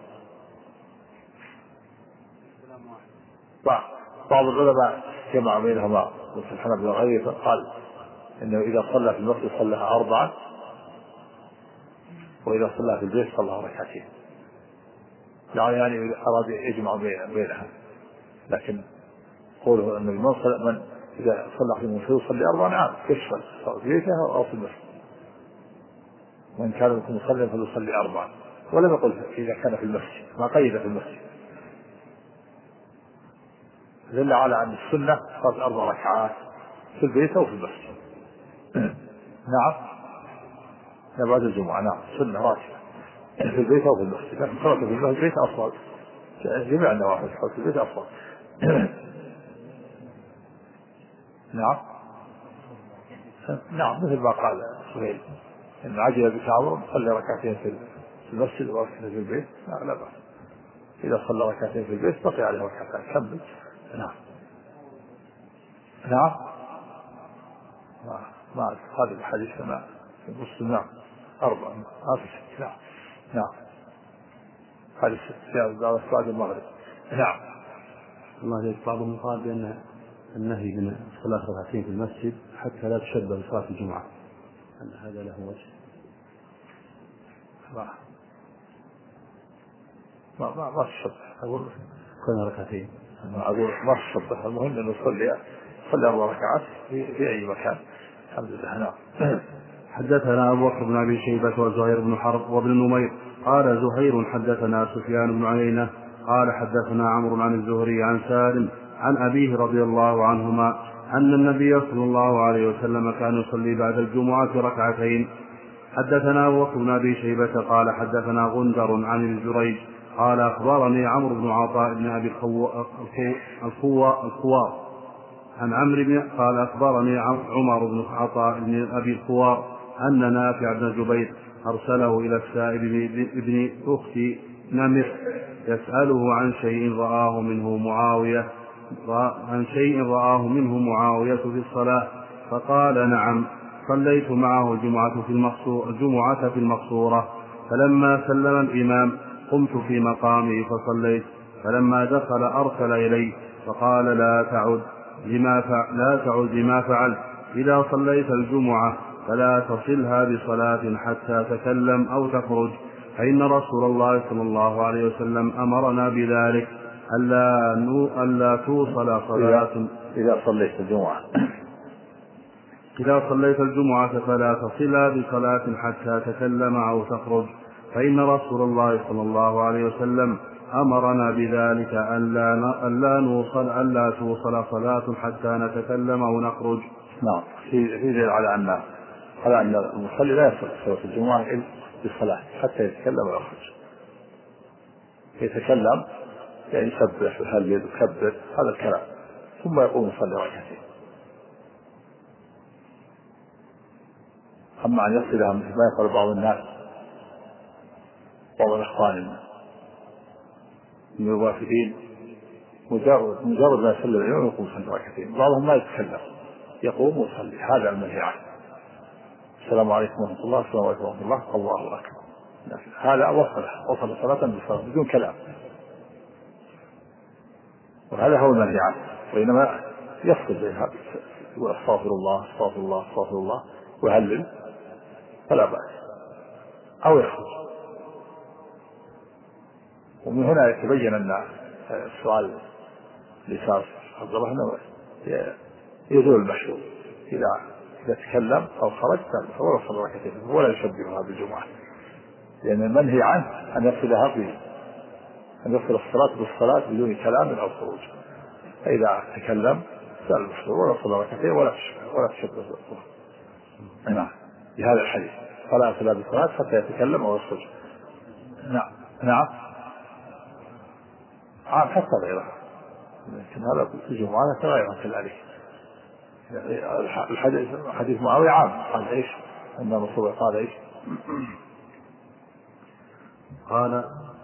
بعض العلماء جمع بينهما وسبحانه بن غيره قال إنه إذا صلى في المسجد صلىها أربعة وإذا صلى في البيت صلى ركعتين يعني يعني أراد يجمع بينها. لكن قوله أن من إذا صلى في المسجد يصلي أربعة نعم يشمل في بيته أو في المسجد. وإن كان منكم مصليا فليصلي أربعة ولم يقل إذا كان في المسجد ما قيد في المسجد دل على أن السنة صارت أربع ركعات في البيت أو في المسجد. نعم بعد الجمعة نعم سنة راتبة في البيت أو في المسجد لكن صلاة في البيت أفضل جميع النوافل في البيت أفضل. نعم نعم مثل ما قال سهيل إن عجل بك أمر صلى ركعتين في المسجد وركعتين في البيت لا لا بأس. إذا صلى ركعتين في البيت بقي عليه ركعتين كمل. نعم نعم ما ما هذا الحديث ما مسلم نعم أربعة ما في ست نعم نعم هذه ست في بعد المغرب نعم. الله يجزاك. بعضهم قال بأن النهي من صلاة ركعتين في المسجد حتى لا تشبه بصلاة الجمعة، أن هذا له وجه؟ ما ما ما ما تشبه أقول كان ركعتين ما أقول ما تشبه. المهم أن نصلي صلي أربع ركعات في, في أي مكان الحمد لله. نعم. حدثنا أبو بكر بن أبي شيبة وزهير بن حرب وابن نمير قال زهير حدثنا سفيان بن عيينة قال حدثنا عمرو عن الزهري عن سالم عن أبيه رضي الله عنهما أن النبي صلى الله عليه وسلم كان يصلي بعد الجمعة ركعتين. حدثنا أبو بكر بن أبي شيبة قال حدثنا غندر عن الجريج قال أخبرني عمرو بن عطاء بن أبي الخوار عن عمرو بن قال أخبرني عمر بن عطاء بن أبي الخوار أن نافع بن جبير أرسله إلى السائب ابن أخت نمر يسأله عن شيء رآه منه معاوية عن شيء رآه منه معاوية في الصلاة فقال نعم صليت معه الجمعة في المقصورة, الجمعة في المقصورة فلما سلم الإمام قمت في مقامي فصليت فلما دخل أرسل إلي فقال لا تعد لما لا تعد لما فعلت إذا صليت الجمعة فلا تصلها بصلاة حتى تكلم أو تخرج فإن رسول الله صلى الله عليه وسلم أمرنا بذلك ألا, ألا توصل صلاة إذا صليت الجمعة إذا صليت الجمعة فلا تصلها بصلاة حتى تكلم أو تخرج فإن رسول الله صلى الله عليه وسلم أمرنا بذلك ألا, ألا نوصل ألا توصل صلاة حتى نتكلم أو نخرج. نعم. في دليل على أن على أن المصلي لا يصل صلاة الجمعة إلا بالصلاة حتى يتكلم ويخرج. يتكلم يعني يسبح ويهلل ويكبر هذا الكلام ثم يقوم يصلي ركعتين. أما أن يصلها مثل ما يقول بعض الناس بعض الإخوان من الوافدين مجرد مجرد ما يصلي اليوم يقوم يصلي ركعتين. بعضهم ما يتكلم يقوم ويصلي هذا المنهي عنه. السلام عليكم ورحمة الله السلام عليكم ورحمة الله الله أكبر هذا وصل وصل صلاة بصلاة بدون كلام وهذا هو المنهي عنه. وإنما يفصل بينها استغفر الله استغفر الله استغفر الله ويهلل فلا بأس أو يخرج. ومن هنا يتبين أن السؤال لساس عبد الله أنه يزول المشروع إذا إذا تكلم أو خرج ولا صلى ركعتين ولا يشبهها بالجمعة لأن المنهي عنه أن يصلها به أن يصل الصلاة بالصلاة بدون كلام أو خروج. فإذا تكلم سأل المشروع ولا صلى ركعتين ولا ولا تشبه بالصلاة. نعم بهذا الحديث فلا صلاة بالصلاة حتى يتكلم أو يخرج. نعم نعم عام حتى غيرها لكن هذا في الجمعة غيرها كذلك. الحديث حديث معاوية عام قال إيش أن الرسول قال إيش قال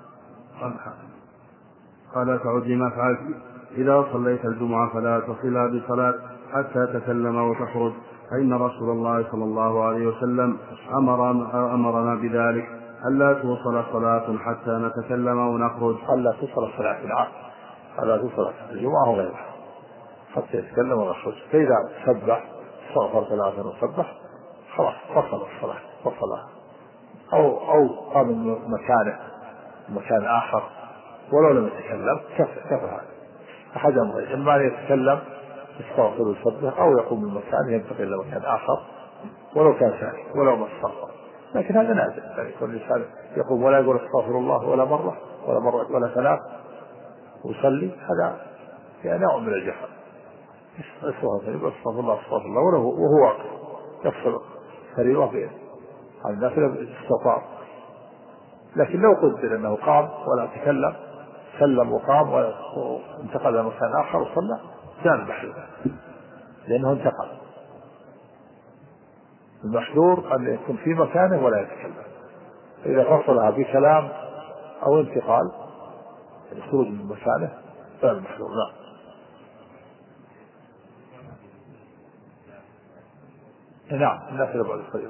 قال تعد لما فعلت إذا صليت الجمعة فلا تصلها بصلاة حتى تكلم وتخرج فإن رسول الله صلى الله عليه وسلم أمرنا, أمرنا بذلك ألا توصل صلاة حتى نتكلم ونخرج. ألا توصل صلاة العام ألا توصل الجمعة وغيرها حتى يتكلم ونخرج. فإذا سبح استغفر ثلاثا وسبح خلاص فصل الصلاة فصلها أو أو قام من مكانه مكان آخر ولو لم يتكلم كفى كفى هذا أحد أمرين إما أن يتكلم يستغفر ويسبح أو يقوم من مكانه ينتقل إلى مكان آخر ولو كان ثاني ولو ما استغفر. لكن هذا نازل يعني يكون الإنسان يقوم ولا يقول استغفر الله ولا مرة ولا مرة ولا ثلاث ويصلي هذا يعني نوع من الجهل. استغفر الله استغفر الله وهو واقف يفصل فريضة بين هذا النافلة استطاع. لكن لو قدر أنه قام ولا تكلم سلم وقام وانتقل إلى مكان آخر وصلى كان المحذور لأنه انتقل. المحذور أن يكون في مكانه ولا يتكلم. إذا فصلها بكلام أو انتقال الخروج من مكانه فلا المحذور. لا نعم النافلة بعد الفريضة.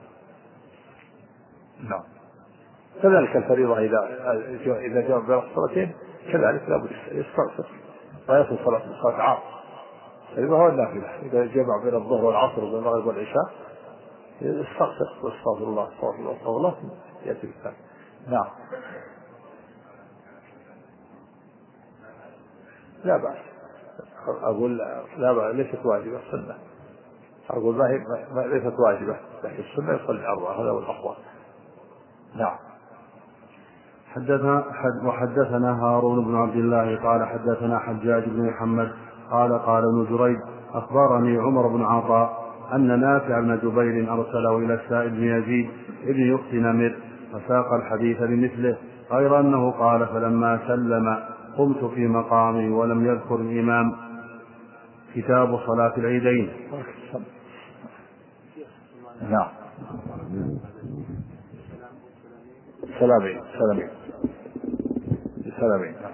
نعم كذلك الفريضة إذا إذا جاء بين الصلاتين كذلك لابد يستغفر ويصل صلاة الصلاة عام. الفريضة هو النافلة إذا جمع بين الظهر والعصر وبين المغرب والعشاء يستغفر واستغفر الله استغفر الله استغفر الله يأتي بالثاني. نعم لا بأس. أقول لا بأس ليست واجبة السنة. أقول ما هي ما ليست واجبة لكن السنة يصلي أربعة هذا هو الأفضل. نعم. حدثنا حد وحدثنا هارون بن عبد الله قال حدثنا حجاج بن محمد قال قال ابن جريج أخبرني عمر بن عطاء أن نافع بن جبير أرسله إلى السائب بن يزيد ابن يخت نمر فساق الحديث بمثله غير أنه قال فلما سلم قمت في مقامي ولم يذكر الإمام. كتاب صلاة العيدين. نعم سلامين سلامين سلامين.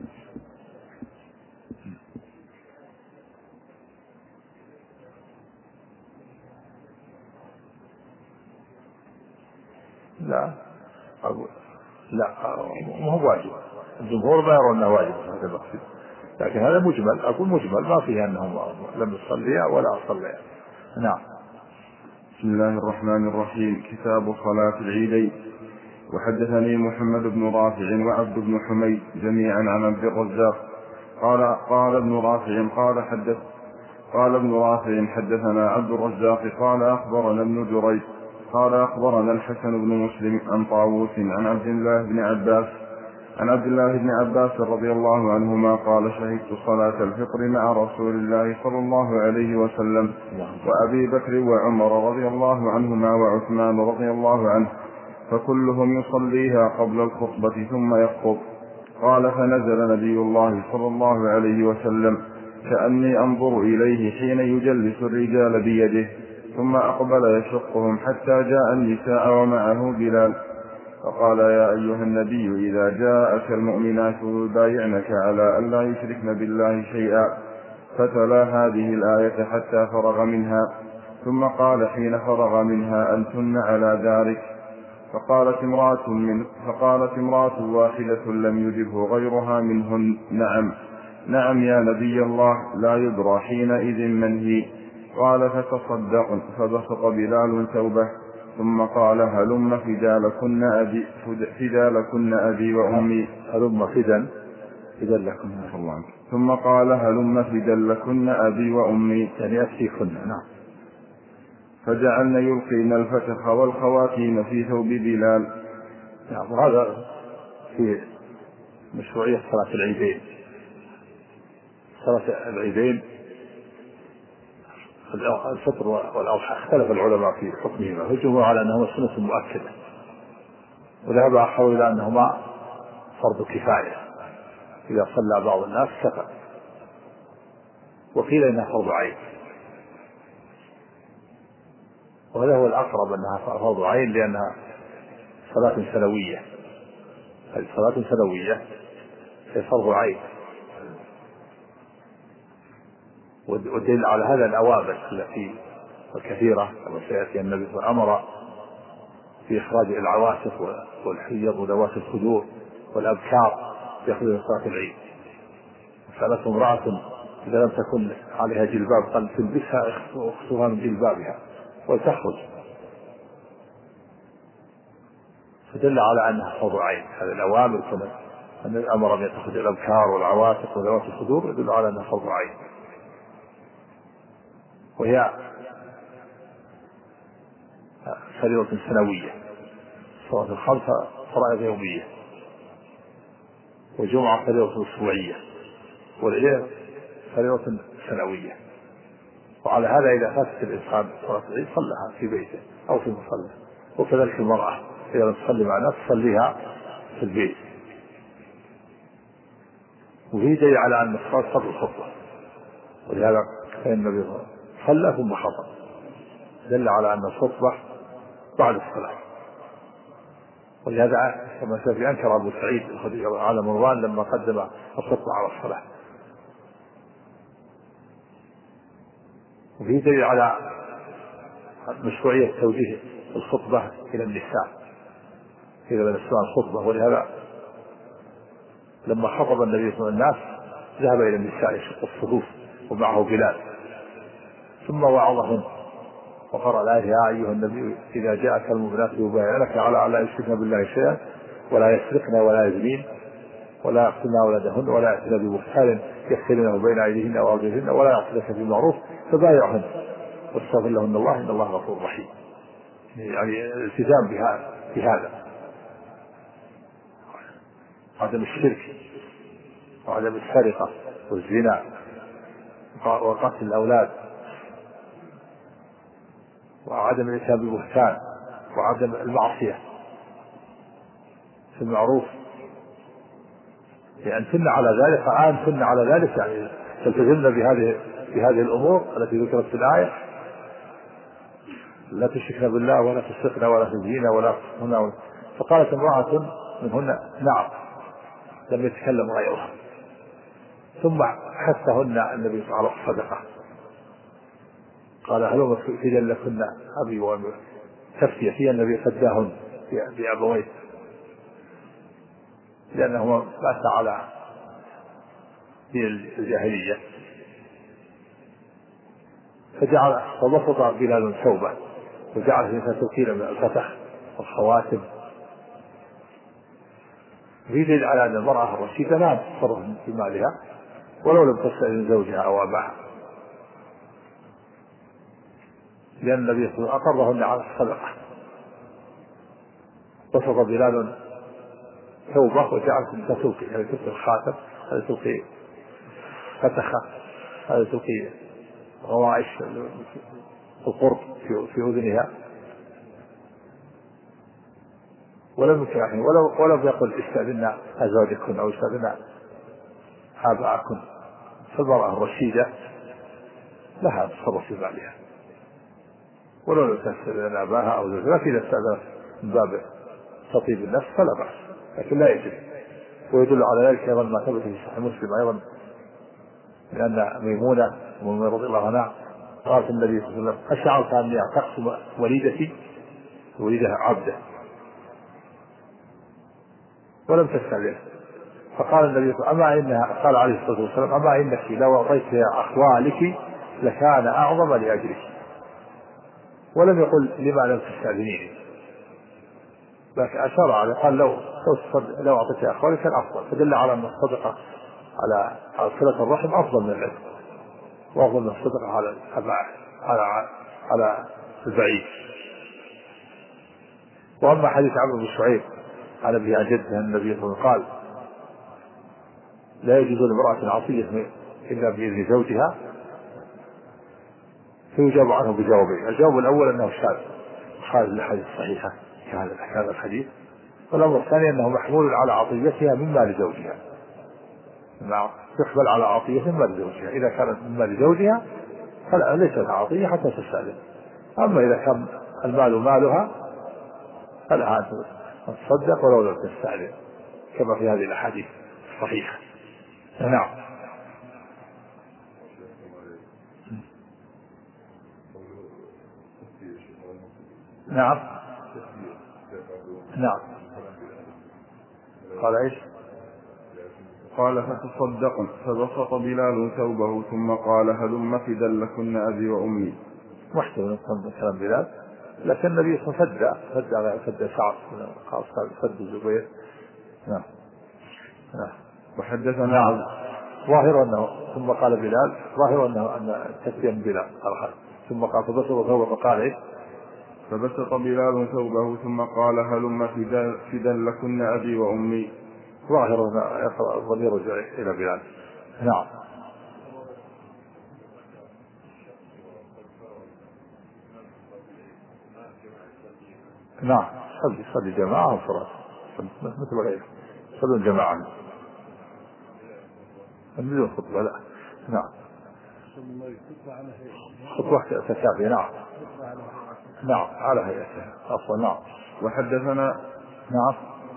لا أقول لا ما هو واجب. الجمهور ما يرون انه واجب هذا المقصود لكن هذا مجمل. أقول مجمل ما فيه أنهم لم يصليا ولا أصليا. نعم. بسم الله الرحمن الرحيم. كتاب صلاة العيدين. وحدثني محمد بن رافع وعبد بن حميد جميعا عن عبد الرزاق قال قال ابن رافع قال حدث قال ابن رافع حدثنا عبد الرزاق قال أخبرنا ابن جريج قال أخبرنا الحسن بن مسلم عن طاووس عن عبد الله بن عباس عن عبد الله بن عباس رضي الله عنهما قال شهدت صلاة الفطر مع رسول الله صلى الله عليه وسلم وأبي بكر وعمر رضي الله عنهما وعثمان رضي الله عنه فكلهم يصليها قبل الخطبة ثم يخطب. قال فنزل نبي الله صلى الله عليه وسلم كأني أنظر إليه حين يجلس الرجال بيده ثم أقبل يشقهم حتى جاء النساء ومعه بلال فقال يا أيها النبي إذا جاءك المؤمنات يبايعنك على أن لا يشركن بالله شيئا فتلا هذه الآية حتى فرغ منها ثم قال حين فرغ منها أنتن على ذلك فقالت امرأة, من فقالت امرأة واحدة لم يجبه غيرها منهن نعم نعم يا نبي الله لا يدرى حينئذ من هي. قال فتصدق فبسط بلال ثوبه ثم قال هلم فدالكن أبي, فدالكن أبي وأمي هلم فدا فدالكن ثم قال هلم فدالكن أبي وأمي يعني أفتيكن. نعم. فجعلن يلقين الفتخ والخواتيم في ثوب بلال. نعم. وهذا في مشروعية صلاة العيدين. صلاة العيدين الفطر والأضحى اختلف العلماء في حكمهما فالجمهور على أنهما سنة مؤكدة وذهب آخرون إلى أنهما فرض كفاية إذا صلى بعض الناس كفى وقيل إنها فرض عين وهذا هو الأقرب أنها فرض عين لأنها صلاة سنوية. هذه صلاة سنوية هي فرض عين والدليل على هذا الأوامر التي الكثيرة كما سيأتي النبي صلى الله عليه وسلم أمر في إخراج العواتق والحيض وذوات الخدور والأبكار يأخذون صلاة العيد. سألت امرأة إذا لم تكن عليها جلباب قال تلبسها أختها من جلبابها وتخرج فدل على أنها فرض عين. هذه الأوامر كما أن الأمر أن يأخذ الأبكار والعواتق وذوات الخدور يدل على أنها فرض عين وهي فريضة سنوية. صلاة الخمسة فرائض يومية والجمعة فريضة أسبوعية والعيد فريضة سنوية. وعلى هذا إذا فاتت الإنسان صلاة العيد صلىها في بيته أو في مصلى. وكذلك المرأة إذا لم تصلي مع الناس تصليها في البيت. وفيه دليل على أن الصلاة قبل الخطبة ولهذا كان النبي صلى ثم خطب دل على أن الخطبة بعد الصلاة. ولهذا كما سيأتي أنكر أبو سعيد على مروان لما قدم الخطبة على الصلاة. وفيه دليل على مشروعية توجيه الخطبة إلى النساء إذا من السؤال الخطبة. ولهذا لما خطب النبي صلى الله عليه وسلم الناس ذهب إلى النساء يشق الصفوف ومعه بلال ثم وعظهن وقرأ الآية يا أيها النبي إذا جاءك المؤمنات يبايعنك على أن لا يشركن بالله شيئا ولا يسرقن ولا يزنين ولا يقتلن أولادهن ولا يأتين ببهتان يفترينه بين أيديهن وأرجلهن ولا يعصينك بمعروف فبايعهن واستغفر لهن الله إن الله غفور رحيم. يعني التزام بهذا بهذا عدم الشرك وعدم السرقة والزنا وقتل الأولاد وعدم الإتيان ببهتان وعدم المعصية في المعروف. يعني أنتن على ذلك فأنتن على ذلك يعني تلتزمن بهذه بهذه الأمور التي ذكرت في الآية لا تشركن بالله ولا تسرقن ولا تزنين ولا هنا. فقالت امرأة منهن نعم لم يتكلم غيرها ثم حثهن النبي صلى الله عليه وسلم صدقة قال هل في لكن أبي وأمي تفتي فيها النبي فداهن بأبويه لأنه مات على دين الجاهلية فجعل فبسط بلال ثوبه وجعل فيها تكيلا من الفتح والخواتم في دليل على أن المرأة الرشيدة لا تصرف في مالها ولو لم تسأل زوجها أو أباها لأن النبي صلى الله عليه وسلم أقرهن على الصدقة. بسط بلال ثوبه وجعل فيها تلقي هذه تلقي الخاتم هذه تلقي فتخة هذه تلقي غوائش القرب في أذنها ولم يكن يعني ولو ولم يقل استأذنا أزواجكم أو استأذنا آباءكم. فالمرأة الرشيدة لها تصرف في مالها ولو لم تستأذن آباها أو زوجها إذا استأذنت من باب تطيب النفس فلا بأس لكن لا يجب. ويدل على ذلك أيضا ما ثبت في صحيح مسلم أيضا لأن ميمونة ميمونة رضي الله عنها قالت النبي صلى الله عليه وسلم أشعرت أني أعتقت وليدتي وليدها عبده ولم تستأذن فقال النبي صلى الله عليه وسلم أما إنها قال عليه الصلاة والسلام أما إنك لو أعطيت أخوالك لكان أعظم لأجلك ولم يقل لما لم تستأذنيني لكن أشار على قال لو لو أعطيت أخوالك كان أفضل فدل على أن الصدقة على صلة الرحم أفضل من العلم وأفضل من الصدقة على على على البعيد. وأما حديث عمرو بن شعيب عن أبي عن جده النبي صلى الله عليه وسلم قال لا يجوز لامرأة عصية إلا بإذن زوجها فيجاب عنه بجوابين. الجواب الأول أنه شاذ خارج الحديث الصحيحة كهذا الحديث. والأمر الثاني أنه محمول على عطيتها من مال زوجها تحمل على عطية من مال زوجها. إذا كانت من مال زوجها فلا ليس لها عطية حتى تستأذن. أما إذا كان المال مالها فلها أن تصدق ولو لم تستأذن كما في هذه الأحاديث الصحيحة. نعم. نعم نعم قال ايش؟ قال فتصدقن فبسط بلال ثوبه ثم قال هلم فدا لكن أبي وأمي. محتمل كلام بلال لكن النبي صلى الله عليه وسلم فد فد فد سعد قال فد الزبير. نعم نعم. وحدثنا نعم ظاهر أنه ثم قال بلال ظاهر أنه أن تسليم بلال قال ثم قال فبسط ثوبه فقال ايش؟ فبسط بلال ثوبه ثم قال هلم فدا لكن أبي وأمي. ظاهر الضمير رجع إلى بلال. نعم. نعم صلي صلي جماعة وفراد مثل غيره صلوا الجماعة بدون خطبة لا. نعم خطبة تشافي. نعم نعم على هيئته أصلا. نعم. وحدثنا نعم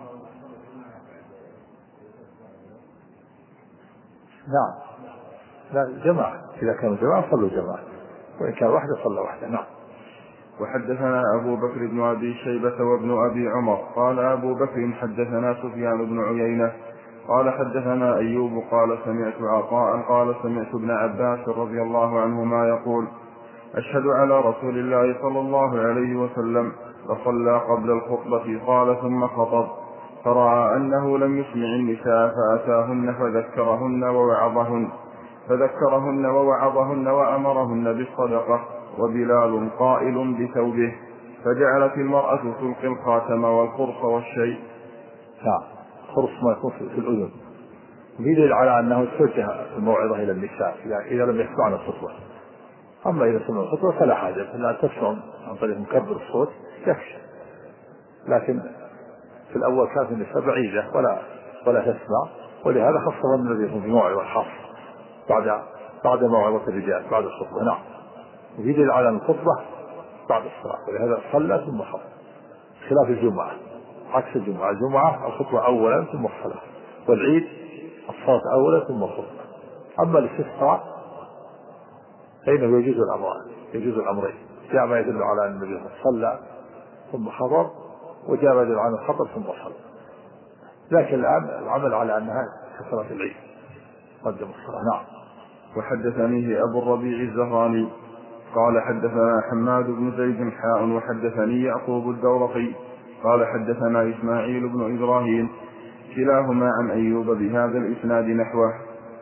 نعم لا جماعة إذا كانوا جماعة صلوا جماعة وإن كان واحدة صلى واحدة. نعم. وحدثنا أبو بكر بن أبي شيبة وابن أبي عمر قال أبو بكر حدثنا سفيان بن عيينة قال حدثنا أيوب قال سمعت عطاء قال سمعت ابن عباس رضي الله عنهما يقول أشهد على رسول الله صلى الله عليه وسلم فصلى قبل الخطبة قال ثم خطب فرأى أنه لم يسمع النساء فأتاهن فذكرهن ووعظهن فذكرهن ووعظهن وأمرهن بالصدقة وبلال قائل بثوبه فجعلت المرأة تلقي الخاتم والقرص والشيء. نعم خرص ما يكون في الأذن بدليل على أنه توجه الموعظة إلى النساء إذا لم يسمعن الخطبة. أما إذا سمعوا الخطبة فلا حاجة فلا تسمع عن طريق مكبر الصوت يكفي. لكن في الأول كانت النساء بعيدة ولا ولا تسمع ولهذا خصص النبي بموعظة خاصة بعد بعد موعظة الرجال بعد الخطبة. نعم وبدليل على الخطبة بعد الصلاة ولهذا صلى ثم خطب خلاف الجمعة عكس الجمعة. الجمعة الخطبة أولا ثم الصلاة والعيد الصلاة أولا ثم الخطبة. أما الاستسقاء فإنه يجوز الأمرين يجوز الأمرين جاء ما يدل على أن النبي صلى ثم خطب وجاء ما يدل على الخطب ثم صلى. لكن الآن العمل على أنها كصلاة العيد قدم الصلاة. نعم. وحدثنيه أبو الربيع الزهراني قال حدثنا حماد بن زيد حاء وحدثني يعقوب الدورقي قال حدثنا إسماعيل بن إبراهيم كلاهما عن أيوب بهذا الإسناد نحوه.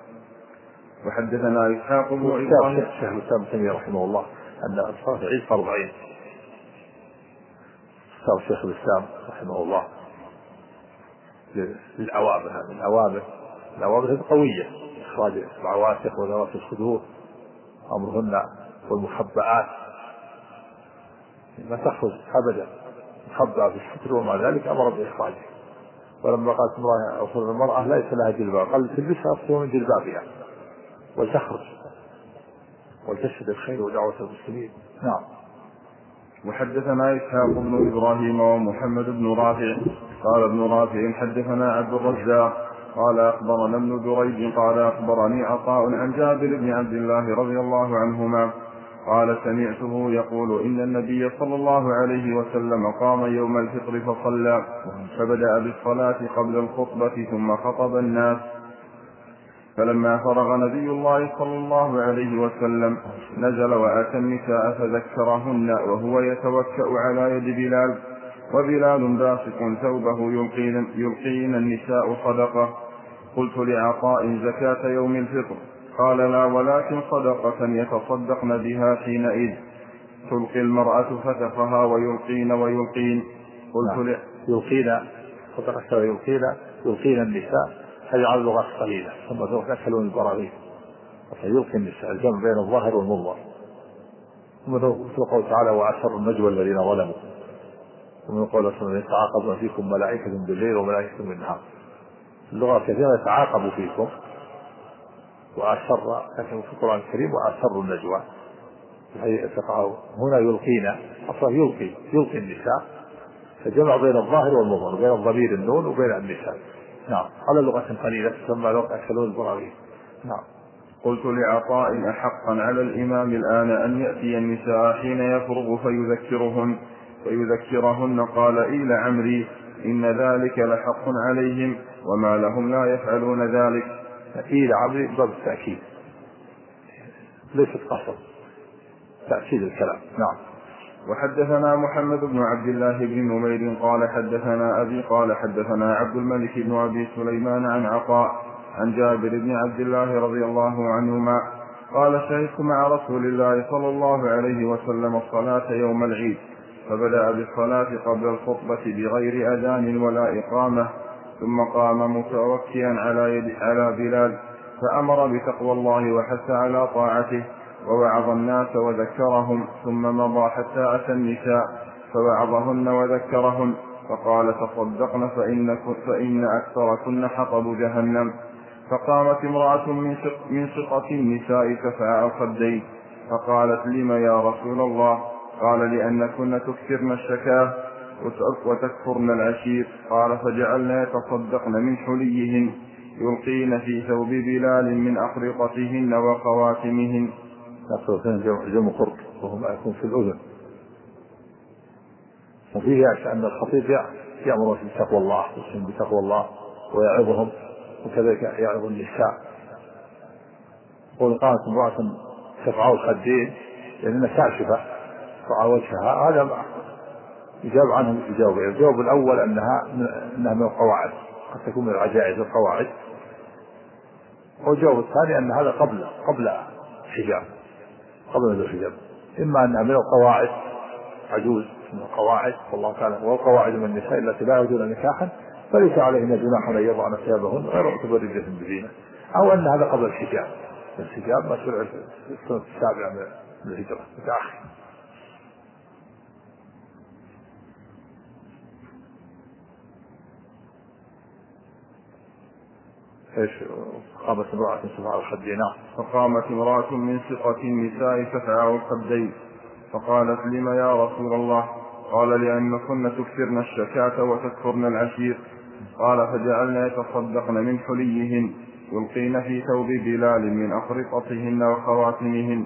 وحدثنا إسحاق بن إبراهيم شيخ الإسلام ابن تيمية رحمه الله أن الصلاة العيد فرض عين. صار شيخ الإسلام رحمه الله للعوامل هذه العوامل العوامل قوية إخراج العواتق وذوات الصدور أمرهن والمخبئات ما تخرج أبدا مخبأة في الستر ومع ذلك أمر بإخراجه. ولما قالت امرأة أو المرأة ليس لها جلباب قال تلبسها أكثر من جلبابها ولتخرج ولتشهد الخير ودعوة المسلمين. نعم. وحدثنا إسحاق بن إبراهيم ومحمد بن رافع قال ابن رافع حدثنا عبد الرزاق قال أخبرنا ابن جريج قال أخبرني عطاء عن جابر بن عبد الله رضي الله عنهما قال سمعته يقول إن النبي صلى الله عليه وسلم قام يوم الفطر فصلى فبدأ بالصلاة قبل الخطبة ثم خطب الناس فلما فرغ نبي الله صلى الله عليه وسلم نزل وأتى النساء فذكرهن وهو يتوكأ على يد بلال وبلال باسق ثوبه يلقين, يلقين النساء صدقة. قلت لعطاء زكاة يوم الفطر قال لا ولكن صدقة يتصدقن بها حينئذ تلقي المرأة فتفها ويلقين ويلقين. قلت ل... يلقين صدقة يلقين يلقين النساء هذه على اللغة قليلة ثم تأكلون البراغيث فيلقي النساء الجمع بين الظاهر والمضمر. ثم قول تعالى وأسروا النجوى الذين ظلموا ومن قول صلى يتعاقبون فيكم ملائكة بالليل وملائكة بالنهار. اللغة كثيرة يتعاقب فيكم وأسر لكن في القرآن الكريم وأسروا النجوى هنا يلقينا أصلا يلقي يلقي النساء فجمع بين الظاهر والمضمر بين الضمير النون وبين النساء. نعم على لغة قليلة تسمى لغة أكلون البراغيث. نعم. قلت لعطاء أحقا على الإمام الآن أن يأتي النساء حين يفرغ فيذكرهن فيذكرهن قال إي لعمري إن ذلك لحق عليهم وما لهم لا يفعلون ذلك. إي لعمري باب التأكيد ليست قصر تأكيد الكلام. نعم. وحدثنا محمد بن عبد الله بن نمير قال حدثنا أبي قال حدثنا عبد الملك بن أبي سليمان عن عطاء عن جابر بن عبد الله رضي الله عنهما قال شهدت مع رسول الله صلى الله عليه وسلم الصلاة يوم العيد فبدأ بالصلاة قبل الخطبة بغير أذان ولا إقامة ثم قام متوكئا على يد على بلال فأمر بتقوى الله وحث على طاعته ووعظ الناس وذكرهم ثم مضى حتى أتى النساء فوعظهن وذكرهن فقال تصدقن فإن, فإن أكثركن حطب جهنم. فقامت امرأة من شقة النساء تفاء الخدين فقالت لم يا رسول الله؟ قال لأنكن تكثرن الشكاه وتكفرن العشير. قال فجعلن يتصدقن من حليهن يلقين في ثوب بلال من أخرقتهن وخواتمهن. أخرقتهن جمع خرق وهو ما يكون في الأذن وفيه أن الخطيب يأمر بتقوى الله ويسلم بتقوى الله ويعظهم، وكذلك يعظ النساء. وقامت امرأة ترفع الخدين لأنها كاشفة رفع وجهها، هذا يجاب عنه بجوابين. الجواب الأول أنها أنها من القواعد، قد تكون من العجائز القواعد. والجواب الثاني أن هذا قبل قبل الحجاب، قبل نزول الحجاب، إما أنها من القواعد عجوز من القواعد والله تعالى والقواعد من النساء التي لا يرجون نكاحا فليس عليهن جناح أن يضعن ثيابهن غير متبرجة بزينة، أو أن هذا قبل الحجاب. الحجاب ما شرع في السنة السابعة من الهجرة متأخر. ايش قامت امرأة تفعل الخدين؟ فقامت امرأة من سقة النساء تفعل الخدين فقالت: لم يا رسول الله؟ قال: لأنكن تكثرن الشكاة وتكفرن العشير. قال: فجعلن يتصدقن من حليهن يلقين في ثوب بلال من أخرقتهن وخواتمهن.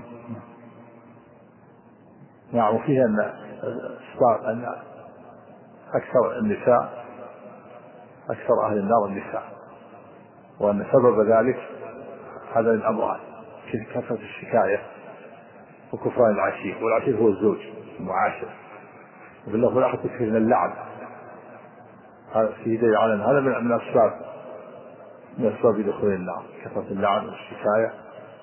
نعم. وفيها أن أن أكثر النساء أكثر أهل النار النساء، وأن سبب ذلك هذا الأمران: كثرة الشكاية وكفران العشير. والعشير هو الزوج المعاشر. وفي اللفظ الآخر تكثير من اللعن. هذا في دليل على أن هذا من أسباب من أسباب دخول النار، كثرة اللعن والشكاية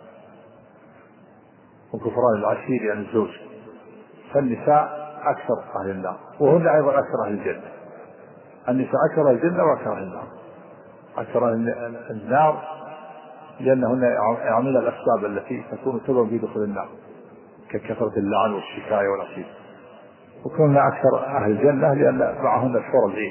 وكفران العشير يعني الزوج. فالنساء أكثر أهل النار، وهن أيضا أكثر أهل الجنة. النساء أكثر أهل الجنة وأكثر أهل النار. أكثر أهل النار لأنهن يعملن الأسباب التي تكون سبب في دخول النار ككثرة اللعن والشكاية والعشير. وكون أكثر أهل الجنة لأن معهن الحور العين،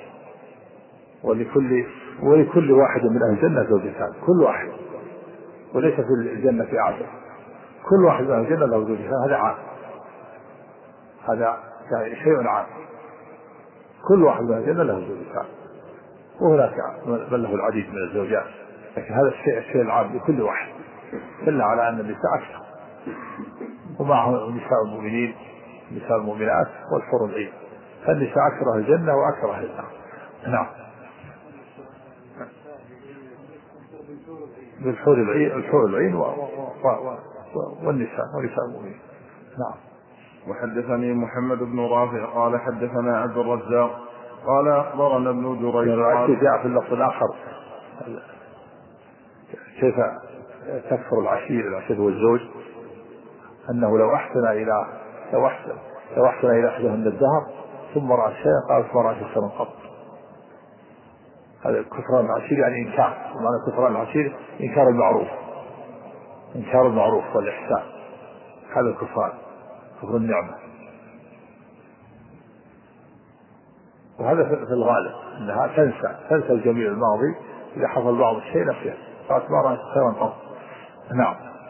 ولكل ولكل واحد من أهل الجنة زوجتان، كل واحد، وليس في الجنة أعدل، كل واحد من أهل الجنة له زوجتان. هذا عام، هذا شيء عام، كل واحد من أهل الجنة له زوجتان، وهناك من له العديد من الزوجات، لكن هذا الشيء الشيء العام لكل واحد، دل على أن النساء أكثر، ومعه نساء المؤمنين نساء المؤمنات والحور العين. فالنساء أكثر أهل الجنة وأكثر أهل النار. نعم. بالحور العين الحور العين والنساء ونساء المؤمنين. نعم. وحدثني محمد بن رافع قال حدثنا عبد الرزاق قال أخبرنا ابن جريج قال جاء في اللفظ الآخر كيف تكفر العشير. العشير هو الزوج، أنه لو أحسن إلى لو أحسن لو أحسن إلى أحدهن الدهر ثم رأى شيئا قالت ما رأيت شيئا قط. هذا كفران العشير يعني إنكار، ومعنى كفران العشير إنكار المعروف، إنكار المعروف والإحسان. هذا الكفران، كفر النعمة. وهذا في الغالب أنها تنسى تنسى الجميع الماضي إذا حصل بعض الشيء نفسه قالت ما رأيت خيرا قط. نعم.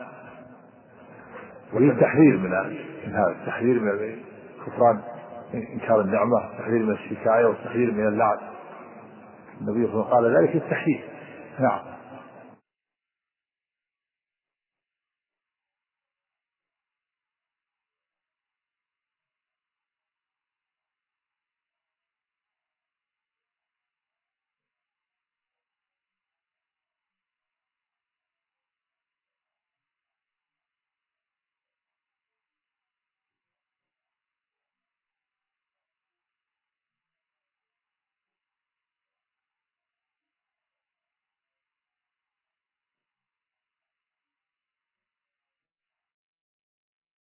وهي التحذير من هذا، التحذير من كفران إنكار النعمة، التحذير من الشكاية، والتحذير من اللعن. النبي صلى الله عليه وسلم قال ذلك التحذير. نعم.